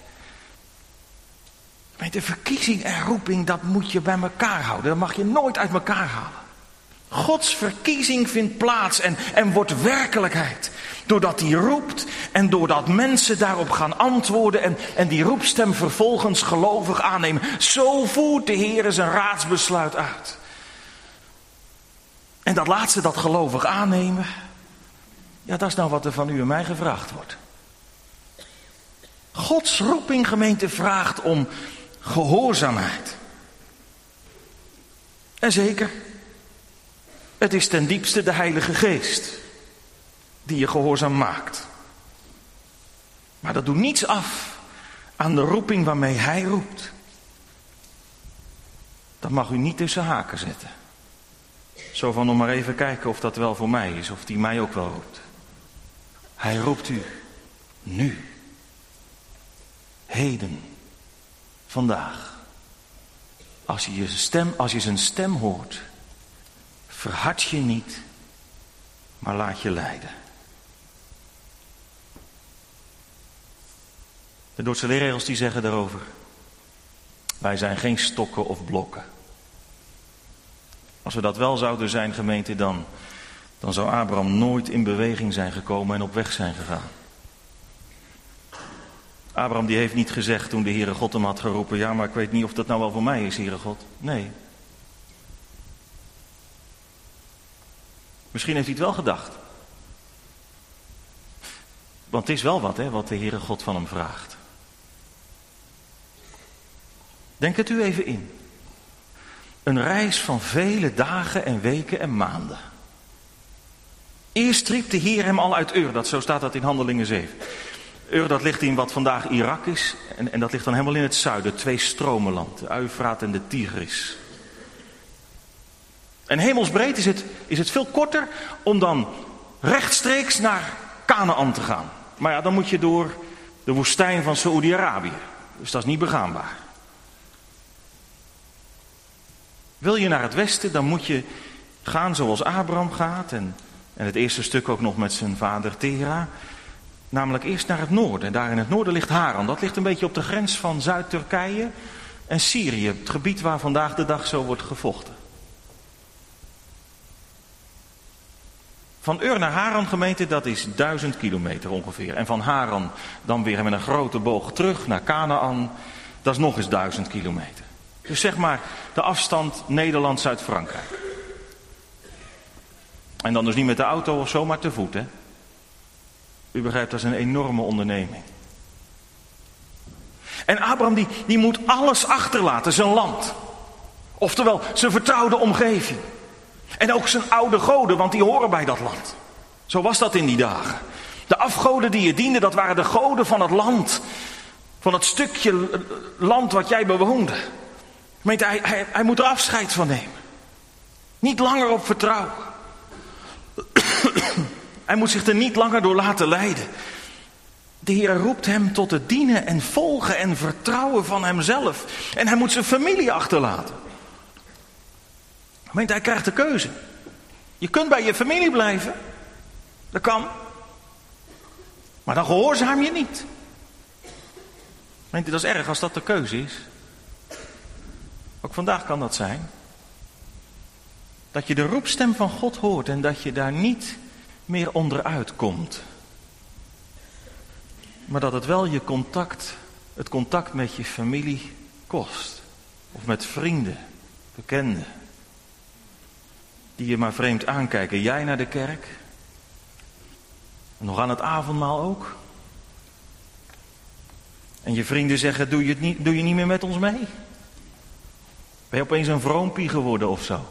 Met de verkiezing en roeping, dat moet je bij elkaar houden. Dat mag je nooit uit elkaar halen. Gods verkiezing vindt plaats en, en wordt werkelijkheid. Doordat hij roept en doordat mensen daarop gaan antwoorden en, en die roepstem vervolgens gelovig aannemen. Zo voert de Heer zijn raadsbesluit uit. En dat laatste, dat gelovig aannemen, ja, dat is nou wat er van u en mij gevraagd wordt. Gods roeping, gemeente, vraagt om gehoorzaamheid. En zeker, het is ten diepste de Heilige Geest die je gehoorzaam maakt. Maar dat doet niets af aan de roeping waarmee Hij roept. Dat mag u niet tussen haken zetten. Zo van, om maar even kijken of dat wel voor mij is, of die mij ook wel roept. Hij roept u nu. Heden. Vandaag. Als je, je stem, als je zijn stem hoort, verhard je niet, maar laat je leiden. De Dordtse leerregels die zeggen daarover: wij zijn geen stokken of blokken. Als we dat wel zouden zijn, gemeente, dan, dan zou Abraham nooit in beweging zijn gekomen en op weg zijn gegaan. Abraham die heeft niet gezegd toen de Heere God hem had geroepen: ja, maar ik weet niet of dat nou wel voor mij is, Heere God. Nee. Misschien heeft hij het wel gedacht. Want het is wel wat, hè, wat de Heere God van hem vraagt. Denk het u even in. Een reis van vele dagen en weken en maanden. Eerst riep de Heer hem al uit Ur, dat, zo staat dat in Handelingen zeven. Ur, dat ligt in wat vandaag Irak is. En, en dat ligt dan helemaal in het zuiden, twee stromenland, de Uifraat en de Tigris. En hemelsbreed is het, is het veel korter om dan rechtstreeks naar Kanaan te gaan. Maar ja, dan moet je door de woestijn van Saoedi-Arabië. Dus dat is niet begaanbaar. Wil je naar het westen, dan moet je gaan zoals Abraham gaat. En, en het eerste stuk ook nog met zijn vader Tera. Namelijk eerst naar het noorden. En daar in het noorden ligt Haran. Dat ligt een beetje op de grens van Zuid-Turkije en Syrië. Het gebied waar vandaag de dag zo wordt gevochten. Van Ur naar Haran, gemeente, dat is duizend kilometer ongeveer. En van Haran dan weer met een grote boog terug naar Kanaan. Dat is nog eens duizend kilometer. Dus zeg maar de afstand Nederland-Zuid-Frankrijk. En dan dus niet met de auto of zo, maar te voet, hè. U begrijpt, dat is een enorme onderneming. En Abraham die, die moet alles achterlaten, zijn land. Oftewel, zijn vertrouwde omgeving. En ook zijn oude goden, want die horen bij dat land. Zo was dat in die dagen. De afgoden die je diende, dat waren de goden van het land. Van het stukje land wat jij bewoonde. Hij, hij, hij moet er afscheid van nemen. Niet langer op vertrouwen. Hij moet zich er niet langer door laten leiden. De Heer roept hem tot het dienen en volgen en vertrouwen van hemzelf. En hij moet zijn familie achterlaten. Hij krijgt de keuze. Je kunt bij je familie blijven. Dat kan. Maar dan gehoorzaam je niet. Dat is erg als dat de keuze is. Ook vandaag kan dat zijn. Dat je de roepstem van God hoort en dat je daar niet meer onderuit komt. Maar dat het wel je contact, het contact met je familie kost. Of met vrienden, bekenden. Die je maar vreemd aankijken. Jij naar de kerk. Nog aan het avondmaal ook. En je vrienden zeggen, doe je, het niet, doe je niet meer met ons mee? Ben je opeens een vroompie geworden of zo?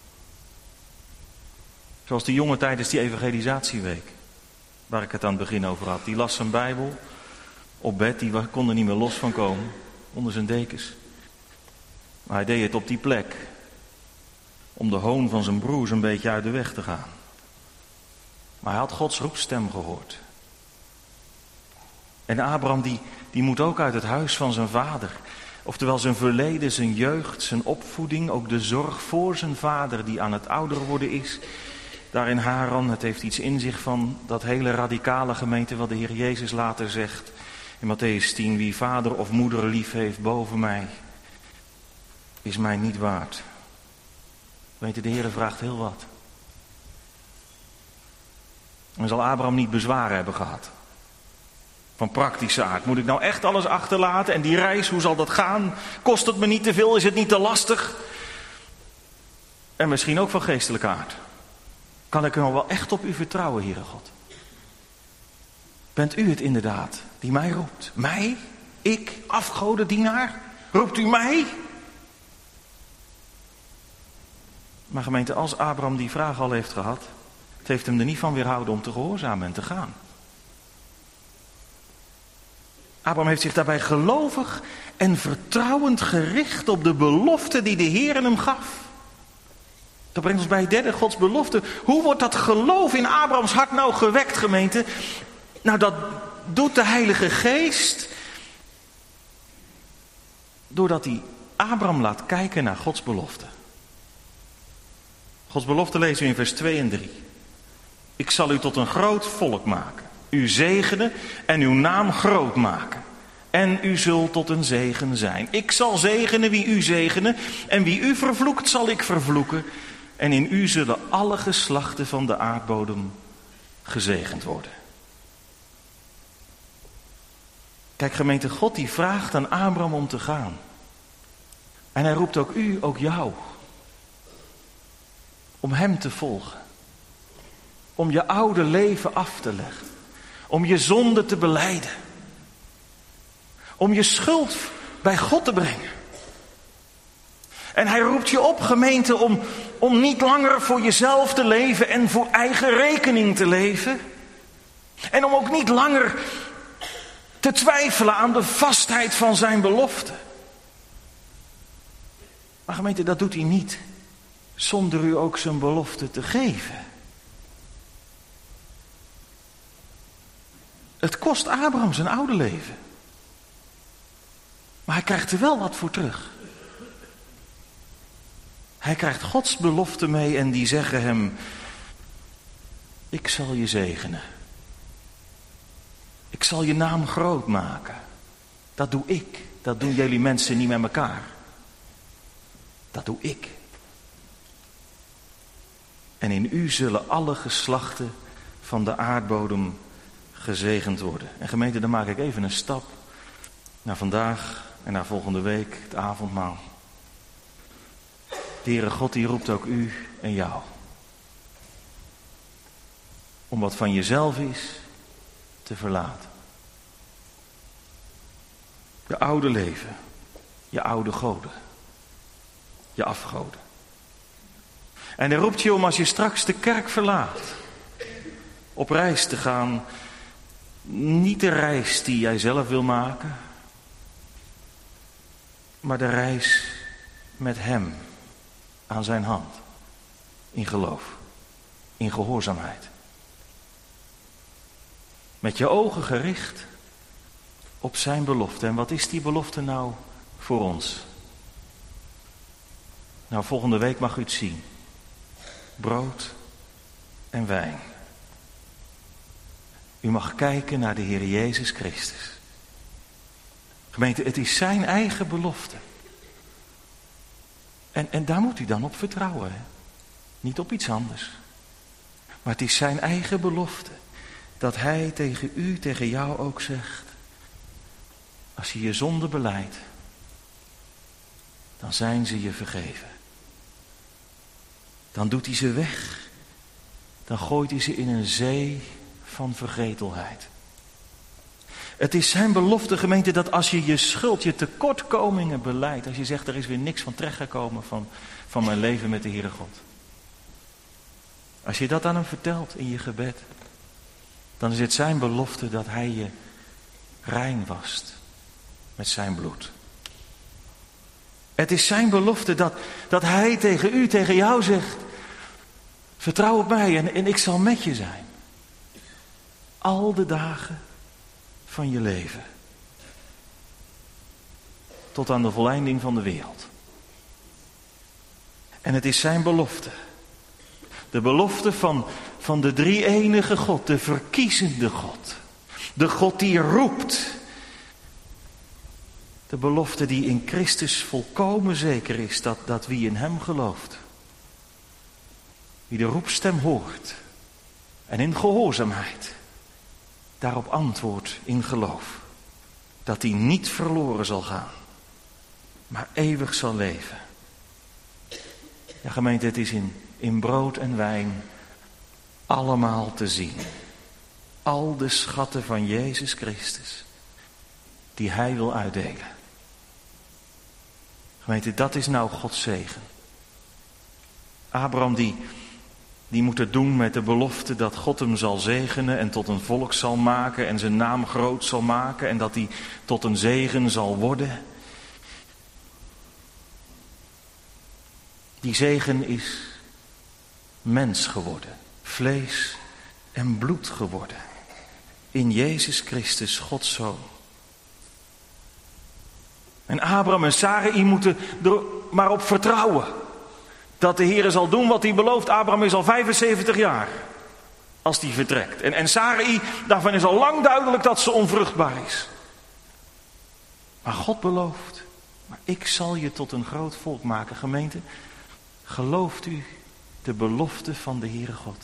Zoals die jongen tijdens die evangelisatieweek. Waar ik het aan het begin over had. Die las zijn Bijbel op bed. Die kon er niet meer los van komen. Onder zijn dekens. Maar hij deed het op die plek. Om de hoon van zijn broers een beetje uit de weg te gaan. Maar hij had Gods roepstem gehoord. En Abraham die, die moet ook uit het huis van zijn vader. Oftewel zijn verleden, zijn jeugd, zijn opvoeding, ook de zorg voor zijn vader die aan het ouder worden is. Daar in Haran, het heeft iets in zich van dat hele radicale gemeente wat de Heer Jezus later zegt in Mattheüs tien. Wie vader of moeder lief heeft boven mij, is mij niet waard. Weet je, de Heer vraagt heel wat. En zal Abraham niet bezwaren hebben gehad. Van praktische aard. Moet ik nou echt alles achterlaten? En die reis, hoe zal dat gaan? Kost het me niet te veel? Is het niet te lastig? En misschien ook van geestelijke aard. Kan ik nou wel echt op u vertrouwen, Heere God? Bent u het inderdaad die mij roept? Mij? Ik, afgodendienaar? Roept u mij? Maar gemeente, als Abraham die vraag al heeft gehad, het heeft hem er niet van weerhouden om te gehoorzamen en te gaan. Abraham heeft zich daarbij gelovig en vertrouwend gericht op de belofte die de Heer hem gaf. Dat brengt ons bij het derde, Gods belofte. Hoe wordt dat geloof in Abrahams hart nou gewekt, gemeente? Nou, dat doet de Heilige Geest doordat hij Abraham laat kijken naar Gods belofte. Gods belofte lezen we in vers twee en drie. Ik zal u tot een groot volk maken, u zegenen en uw naam groot maken. En u zult tot een zegen zijn. Ik zal zegenen wie u zegenen en wie u vervloekt zal ik vervloeken. En in u zullen alle geslachten van de aardbodem gezegend worden. Kijk gemeente, God die vraagt aan Abraham om te gaan. En hij roept ook u, ook jou. Om hem te volgen. Om je oude leven af te leggen. Om je zonde te belijden. Om je schuld bij God te brengen. En hij roept je op, gemeente, om, om niet langer voor jezelf te leven en voor eigen rekening te leven. En om ook niet langer te twijfelen aan de vastheid van zijn belofte. Maar gemeente, dat doet hij niet zonder u ook zijn belofte te geven. Het kost Abraham zijn oude leven. Maar hij krijgt er wel wat voor terug. Hij krijgt Gods belofte mee en die zeggen hem: ik zal je zegenen. Ik zal je naam groot maken. Dat doe ik. Dat doen jullie mensen niet met elkaar. Dat doe ik. En in u zullen alle geslachten van de aardbodem gezegend worden. En gemeente, dan maak ik even een stap naar vandaag en naar volgende week, het avondmaal. De Heere God die roept ook u en jou. Om wat van jezelf is te verlaten. Je oude leven, je oude goden, je afgoden. En hij roept je om als je straks de kerk verlaat, op reis te gaan. Niet de reis die jij zelf wil maken, maar de reis met hem aan zijn hand. In geloof, in gehoorzaamheid. Met je ogen gericht op zijn belofte. En wat is die belofte nou voor ons? Nou, volgende week mag u het zien. Brood en wijn. U mag kijken naar de Heer Jezus Christus. Gemeente, het is zijn eigen belofte. En, en daar moet u dan op vertrouwen. Hè? Niet op iets anders. Maar het is zijn eigen belofte. Dat hij tegen u, tegen jou ook zegt. Als je je zonde belijdt, dan zijn ze je vergeven. Dan doet hij ze weg. Dan gooit hij ze in een zee van vergetelheid. Het is zijn belofte, gemeente, dat als je je schuld, je tekortkomingen belijdt, als je zegt er is weer niks van terechtgekomen van, van mijn leven met de Heere God. Als je dat aan hem vertelt in je gebed, dan is het zijn belofte dat hij je rein wast met zijn bloed. Het is zijn belofte dat, dat hij tegen u, tegen jou zegt: vertrouw op mij en, en ik zal met je zijn. Al de dagen van je leven. tot aan de volleinding van de wereld. En het is zijn belofte. De belofte van, van de drie-enige God, de verkiezende God. De God die roept. De belofte die in Christus volkomen zeker is dat, dat wie in hem gelooft. Wie de roepstem hoort en in gehoorzaamheid daarop antwoordt in geloof. Dat hij niet verloren zal gaan, maar eeuwig zal leven. Ja, gemeente, het is in, in brood en wijn allemaal te zien. Al de schatten van Jezus Christus die hij wil uitdelen. Gemeente, dat is nou Gods zegen. Abraham die, die moet het doen met de belofte dat God hem zal zegenen en tot een volk zal maken en zijn naam groot zal maken en dat hij tot een zegen zal worden. Die zegen is mens geworden, vlees en bloed geworden. In Jezus Christus, Gods Zoon. En Abraham en Sarai moeten er maar op vertrouwen. Dat de Heer zal doen wat hij belooft. Abraham is al vijfenzeventig jaar als hij vertrekt. En, en Sarai, daarvan is al lang duidelijk dat ze onvruchtbaar is. Maar God belooft, maar ik zal je tot een groot volk maken. Gemeente, gelooft u de belofte van de Heere God?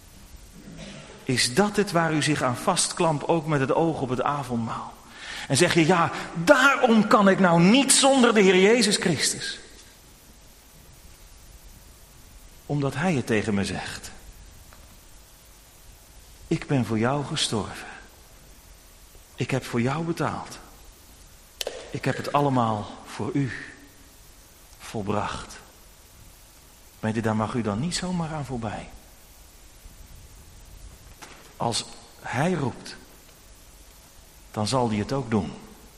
Is dat het waar u zich aan vastklampt, ook met het oog op het avondmaal? En zeg je, ja, daarom kan ik nou niet zonder de Heer Jezus Christus. Omdat Hij het tegen me zegt. Ik ben voor jou gestorven. Ik heb voor jou betaald. Ik heb het allemaal voor u volbracht. Maar daar mag u dan niet zomaar aan voorbij. Als Hij roept, dan zal Hij het ook doen.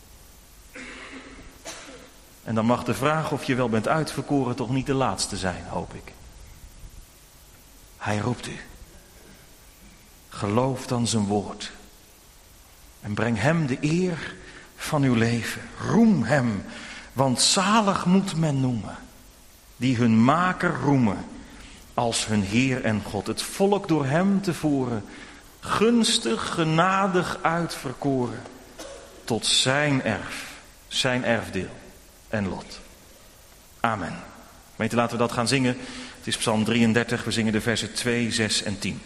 En dan mag de vraag of je wel bent uitverkoren toch niet de laatste zijn, hoop ik. Hij roept u. Geloof dan zijn woord. En breng hem de eer van uw leven. Roem hem, want zalig moet men noemen. Die hun maker roemen als hun Heer en God. Het volk door hem tevoren gunstig, genadig uitverkoren. Tot zijn erf, zijn erfdeel en lot. Amen. Gemeente, laten we dat gaan zingen. Het is Psalm drieëndertig, we zingen de versen twee, zes en tien.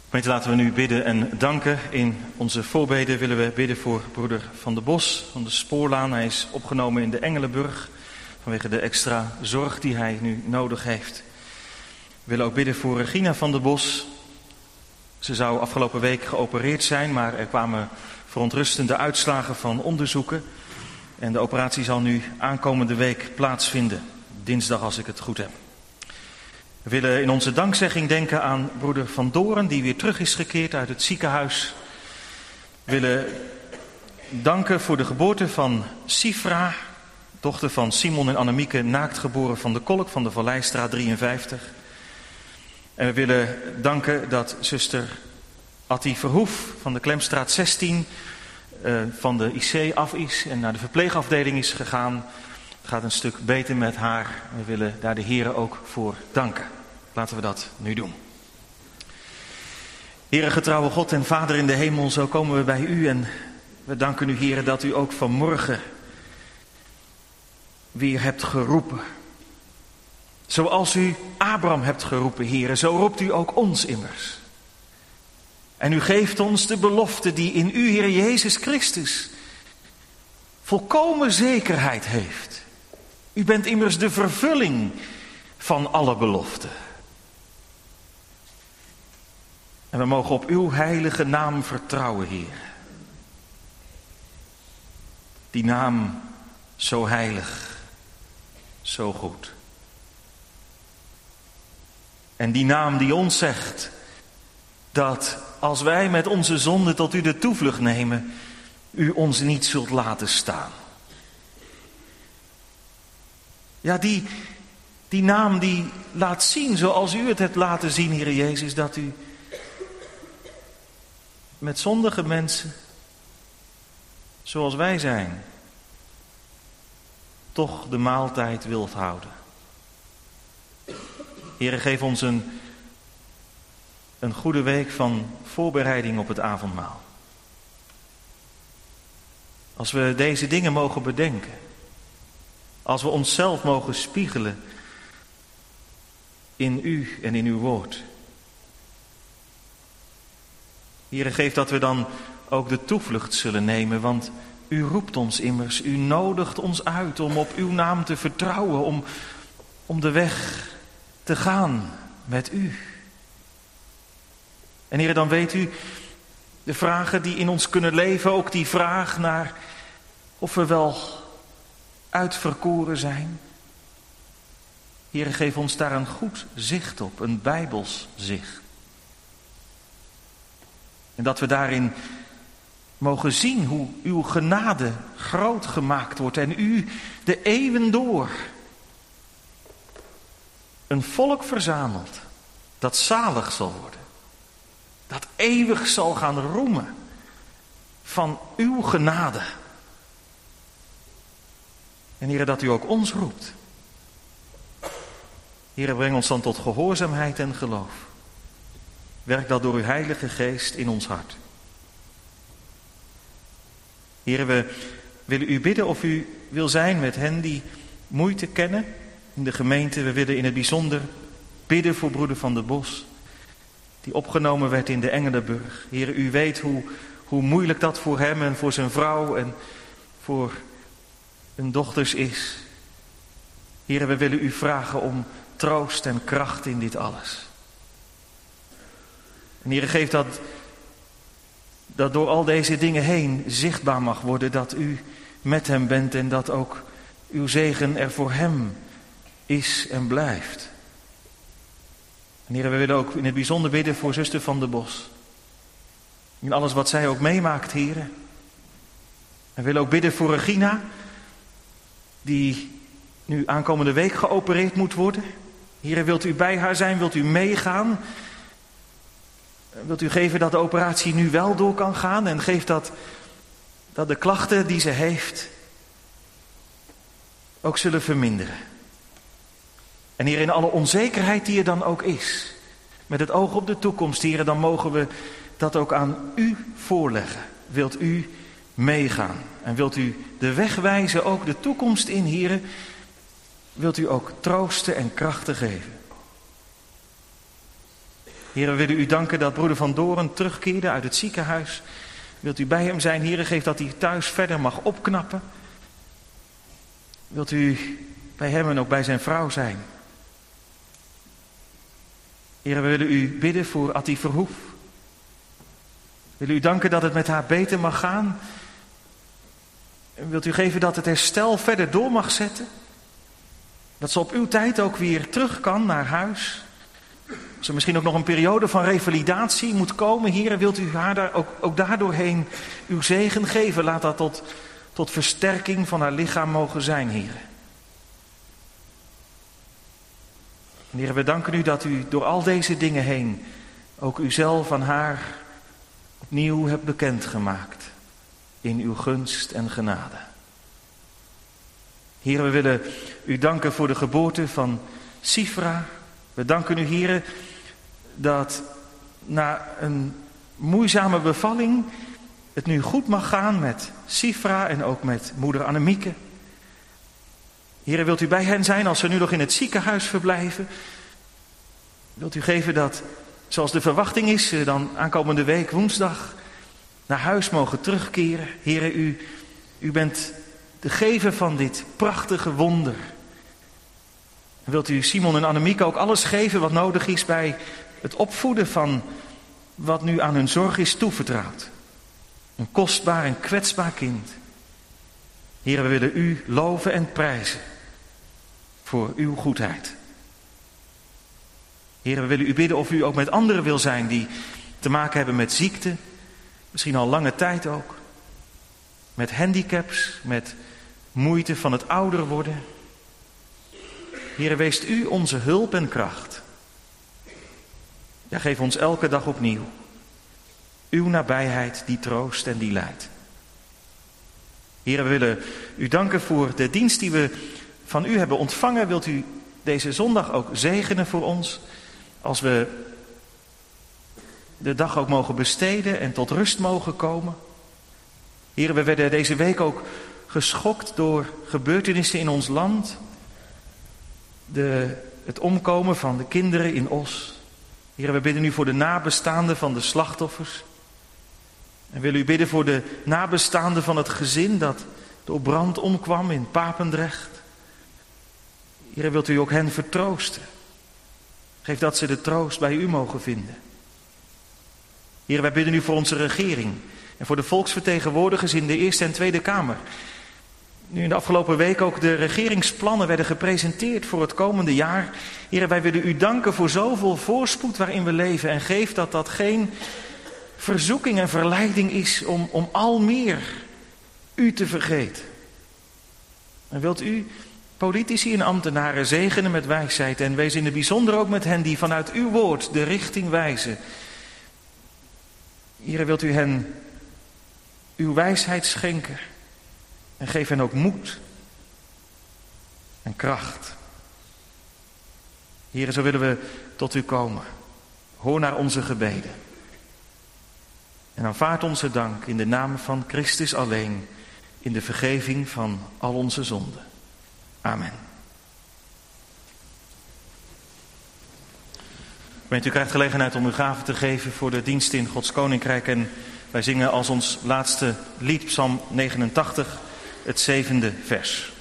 Gemeente, laten we nu bidden en danken. In onze voorbeden willen we bidden voor broeder Van der Bos van de Spoorlaan. Hij is opgenomen in de Engelenburg vanwege de extra zorg die hij nu nodig heeft. We willen ook bidden voor Regina Van der Bos. Ze zou afgelopen week geopereerd zijn, maar er kwamen verontrustende uitslagen van onderzoeken. En de operatie zal nu aankomende week plaatsvinden, dinsdag als ik het goed heb. We willen in onze dankzegging denken aan broeder Van Doren, die weer terug is gekeerd uit het ziekenhuis. We willen danken voor de geboorte van Sifra, dochter van Simon en Annemieke, naakt geboren van de Kolk van de Valleistraat drieënvijftig. En we willen danken dat zuster Attie Verhoef van de Klemstraat zestien uh, van de I C af is en naar de verpleegafdeling is gegaan. Het gaat een stuk beter met haar. We willen daar de Heere ook voor danken. Laten we dat nu doen. Heere getrouwe God en Vader in de hemel, zo komen we bij u en we danken u, Heere, dat u ook vanmorgen weer hebt geroepen. Zoals u Abraham hebt geroepen, Heere, zo roept u ook ons immers. En u geeft ons de belofte die in u, Heer Jezus Christus, volkomen zekerheid heeft. U bent immers de vervulling van alle beloften. En we mogen op uw heilige naam vertrouwen, Heer. Die naam zo heilig, zo goed. En die naam die ons zegt dat als wij met onze zonde tot u de toevlucht nemen, u ons niet zult laten staan. Ja, die, die naam die laat zien zoals u het hebt laten zien, Heer Jezus, dat u met zondige mensen, zoals wij zijn, toch de maaltijd wilt houden. Heere, geef ons een, een goede week van voorbereiding op het avondmaal. Als we deze dingen mogen bedenken, als we onszelf mogen spiegelen in u en in uw woord. Heere, geef dat we dan ook de toevlucht zullen nemen, want u roept ons immers, u nodigt ons uit om op uw naam te vertrouwen, om, om de weg te gaan met u. En Heere, dan weet u, de vragen die in ons kunnen leven, ook die vraag naar of we wel uitverkoren zijn. Heere, geef ons daar een goed zicht op, een bijbels zicht. En dat we daarin mogen zien hoe uw genade groot gemaakt wordt en u de eeuwen door een volk verzamelt dat zalig zal worden. Dat eeuwig zal gaan roemen van uw genade. En Heere, dat u ook ons roept. Heere, breng ons dan tot gehoorzaamheid en geloof. Werk dat door uw Heilige Geest in ons hart. Heere, we willen u bidden of u wil zijn met hen die moeite kennen in de gemeente. We willen in het bijzonder bidden voor broeder Van der Bos, die opgenomen werd in de Engelenburg. Heere, u weet hoe, hoe moeilijk dat voor hem en voor zijn vrouw en voor hun dochters is. Heere, we willen u vragen om troost en kracht in dit alles. En Heere, geef dat, dat door al deze dingen heen zichtbaar mag worden dat u met hem bent en dat ook uw zegen er voor hem is en blijft. En Heere, we willen ook in het bijzonder bidden voor zuster Van der Bos. In alles wat zij ook meemaakt, Heere. En we willen ook bidden voor Regina, die nu aankomende week geopereerd moet worden. Heere, wilt u bij haar zijn? Wilt u meegaan? Wilt u geven dat de operatie nu wel door kan gaan? En geef dat, dat de klachten die ze heeft ook zullen verminderen. En Heer, in alle onzekerheid die er dan ook is, met het oog op de toekomst, Heer, dan mogen we dat ook aan u voorleggen. Wilt u meegaan? En wilt u de weg wijzen, ook de toekomst in, Heer? Wilt u ook troosten en krachten geven? Heer, we willen u danken dat broeder Van Doren terugkeerde uit het ziekenhuis. Wilt u bij hem zijn, Heer, geef dat hij thuis verder mag opknappen. Wilt u bij hem en ook bij zijn vrouw zijn. Heer, we willen u bidden voor Attie Verhoef. We willen u danken dat het met haar beter mag gaan. En wilt u geven dat het herstel verder door mag zetten? Dat ze op uw tijd ook weer terug kan naar huis. Als er misschien ook nog een periode van revalidatie moet komen. Heer, wilt u haar daar ook, ook daardoorheen uw zegen geven. Laat dat tot, tot versterking van haar lichaam mogen zijn, Heer. Heer, we danken u dat u door al deze dingen heen ook uzelf aan haar opnieuw hebt bekendgemaakt. In uw gunst en genade. Heer, we willen u danken voor de geboorte van Sifra. We danken u, Heer, dat na een moeizame bevalling het nu goed mag gaan met Sifra en ook met moeder Annemieke. Heer, wilt u bij hen zijn als ze nu nog in het ziekenhuis verblijven? Wilt u geven dat, zoals de verwachting is, ze dan aankomende week woensdag naar huis mogen terugkeren? Heer, u, u bent de gever van dit prachtige wonder. Wilt u Simon en Annemieke ook alles geven wat nodig is bij het opvoeden van wat nu aan hun zorg is toevertrouwd? Een kostbaar en kwetsbaar kind. Heer, we willen u loven en prijzen voor uw goedheid. Heer, we willen u bidden of u ook met anderen wil zijn die te maken hebben met ziekte. Misschien al lange tijd ook. Met handicaps, met moeite van het ouder worden. Heer, weest u onze hulp en kracht. Ja, geef ons elke dag opnieuw uw nabijheid die troost en die leidt. Heer, we willen u danken voor de dienst die we van u hebben ontvangen. Wilt u deze zondag ook zegenen voor ons, als we de dag ook mogen besteden en tot rust mogen komen. Heer, we werden deze week ook geschokt door gebeurtenissen in ons land. De, het omkomen van de kinderen in Os. Heer, we bidden u voor de nabestaanden van de slachtoffers. En willen u bidden voor de nabestaanden van het gezin dat door brand omkwam in Papendrecht. Heer, wilt u ook hen vertroosten. Geef dat ze de troost bij u mogen vinden. Heer, wij bidden u voor onze regering en voor de volksvertegenwoordigers in de Eerste en Tweede Kamer. Nu in de afgelopen week ook de regeringsplannen werden gepresenteerd voor het komende jaar. Heer, wij willen u danken voor zoveel voorspoed waarin we leven. En geef dat dat geen verzoeking en verleiding is om, om al meer u te vergeten. En wilt u politici en ambtenaren zegenen met wijsheid. En wees in het bijzonder ook met hen die vanuit uw woord de richting wijzen. Heer, wilt u hen uw wijsheid schenken. En geef hen ook moed en kracht. Heer, zo willen we tot u komen. Hoor naar onze gebeden. En aanvaard onze dank in de naam van Christus alleen, in de vergeving van al onze zonden. Amen. Gemeente, u krijgt gelegenheid om uw gave te geven voor de dienst in Gods Koninkrijk. En wij zingen als ons laatste lied, Psalm negenentachtig, het zevende vers.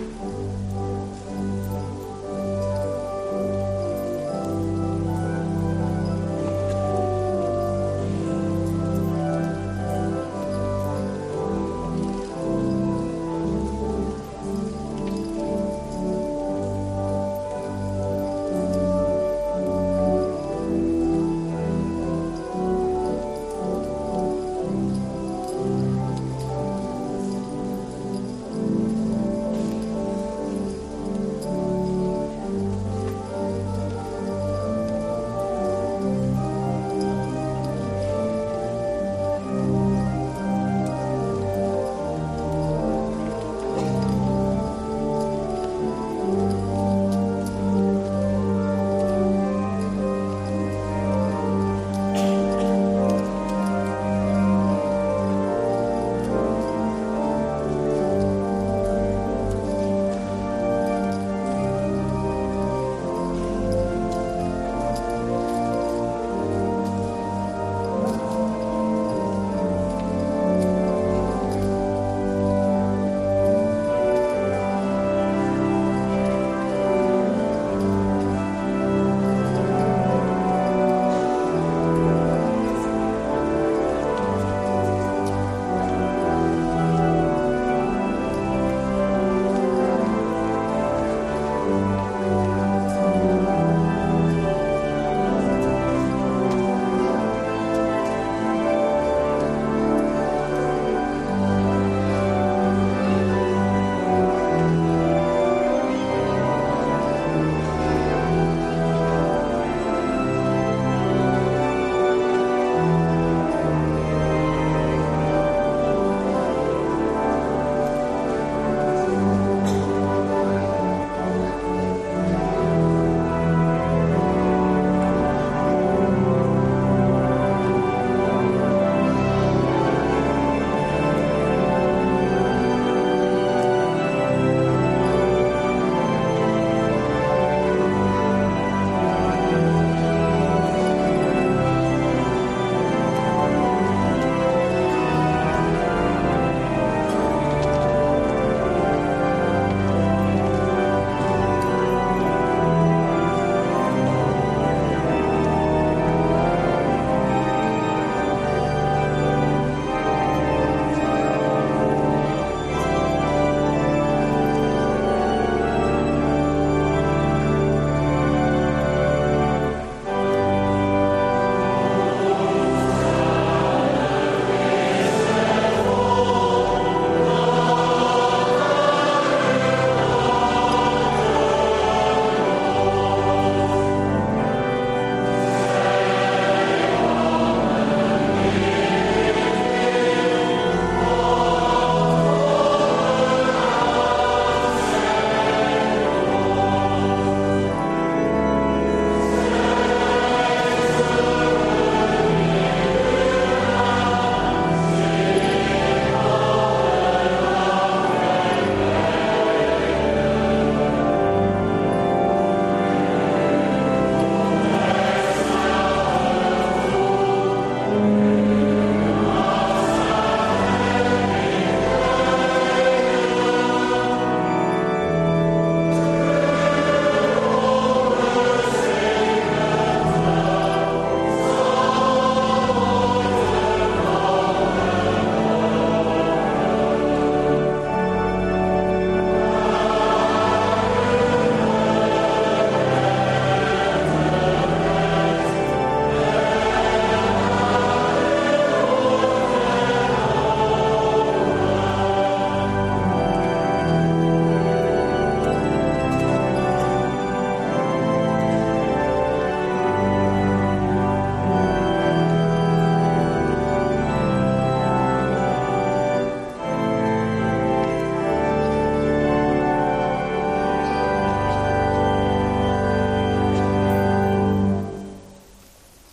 Thank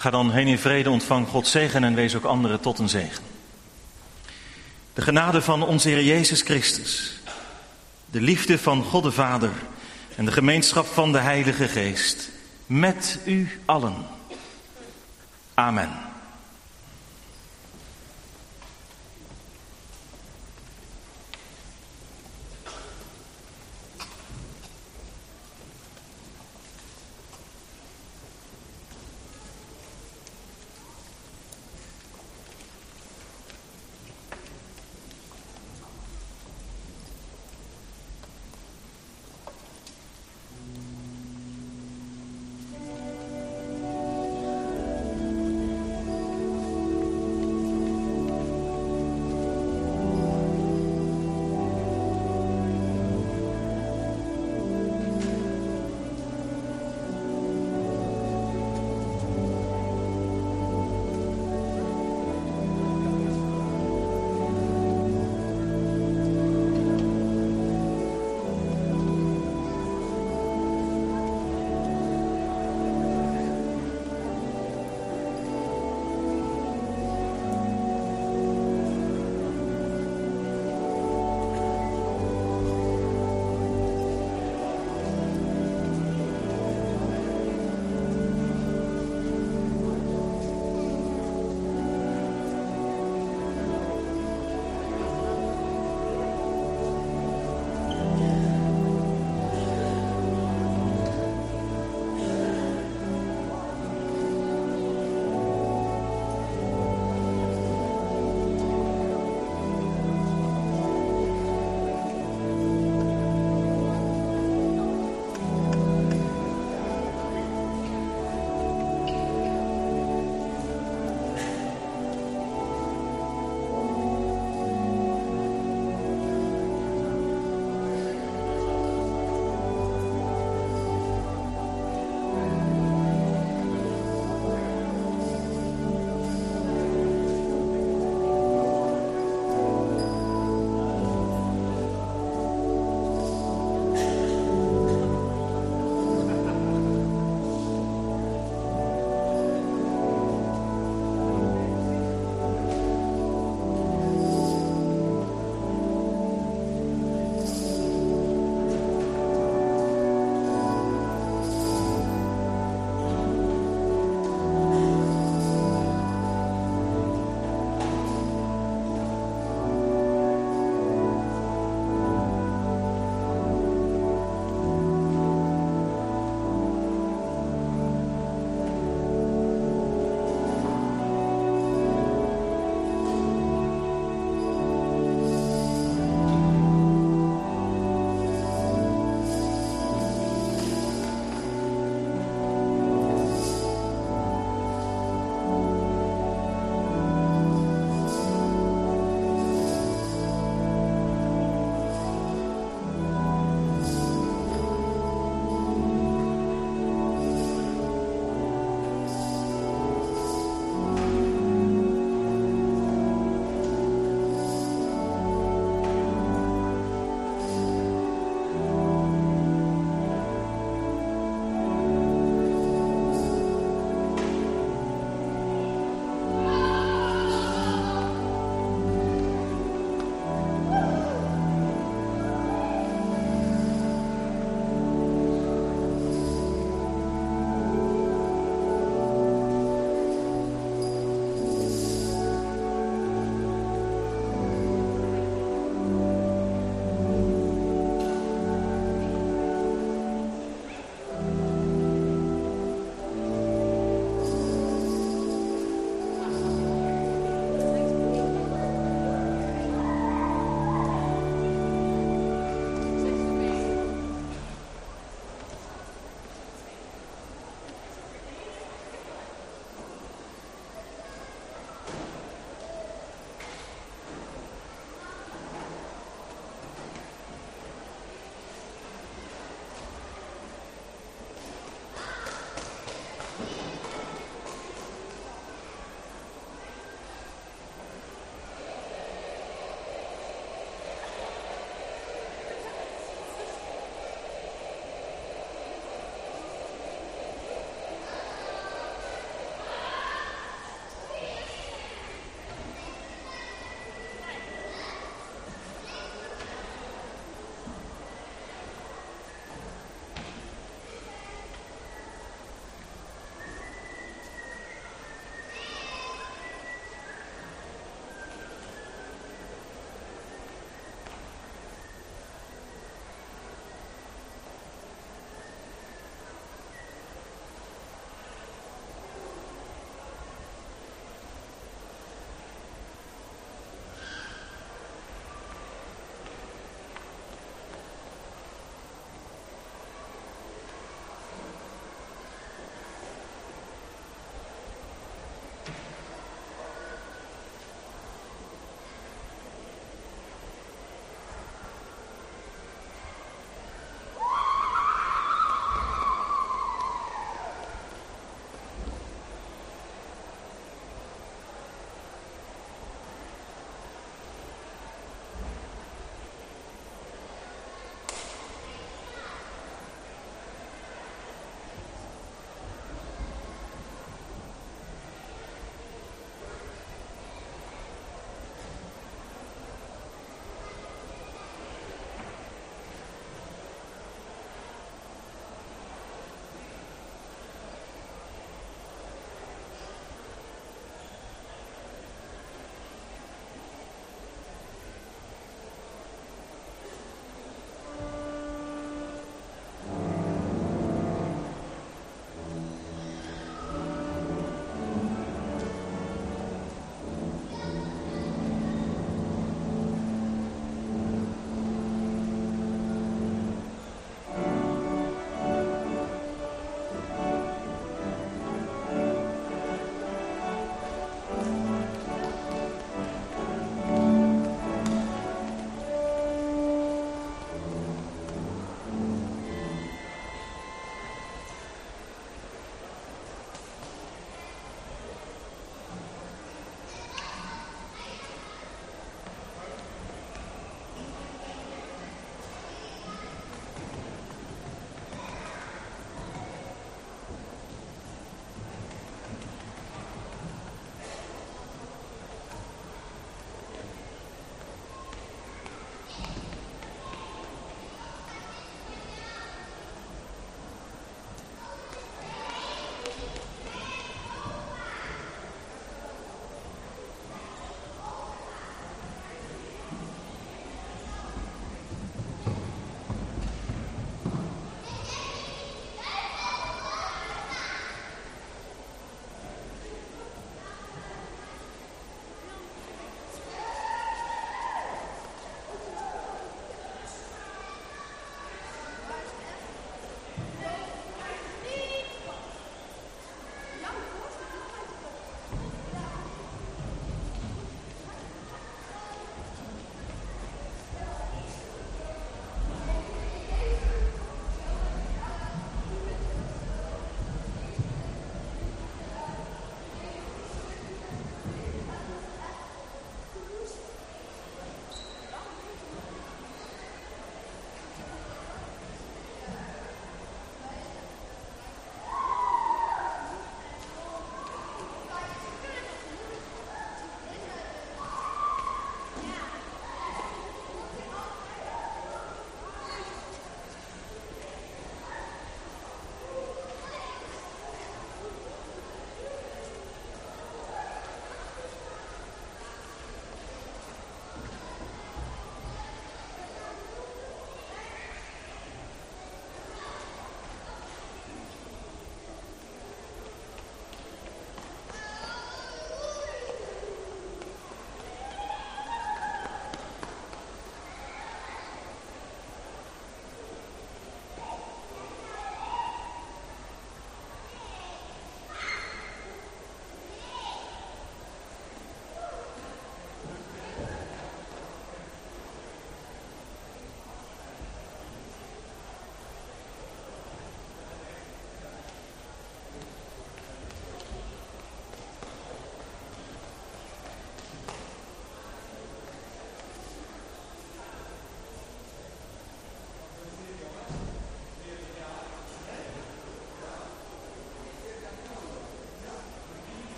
Ga dan heen in vrede, ontvang Gods zegen en wees ook anderen tot een zegen. De genade van onze Heer Jezus Christus, de liefde van God de Vader en de gemeenschap van de Heilige Geest met u allen. Amen.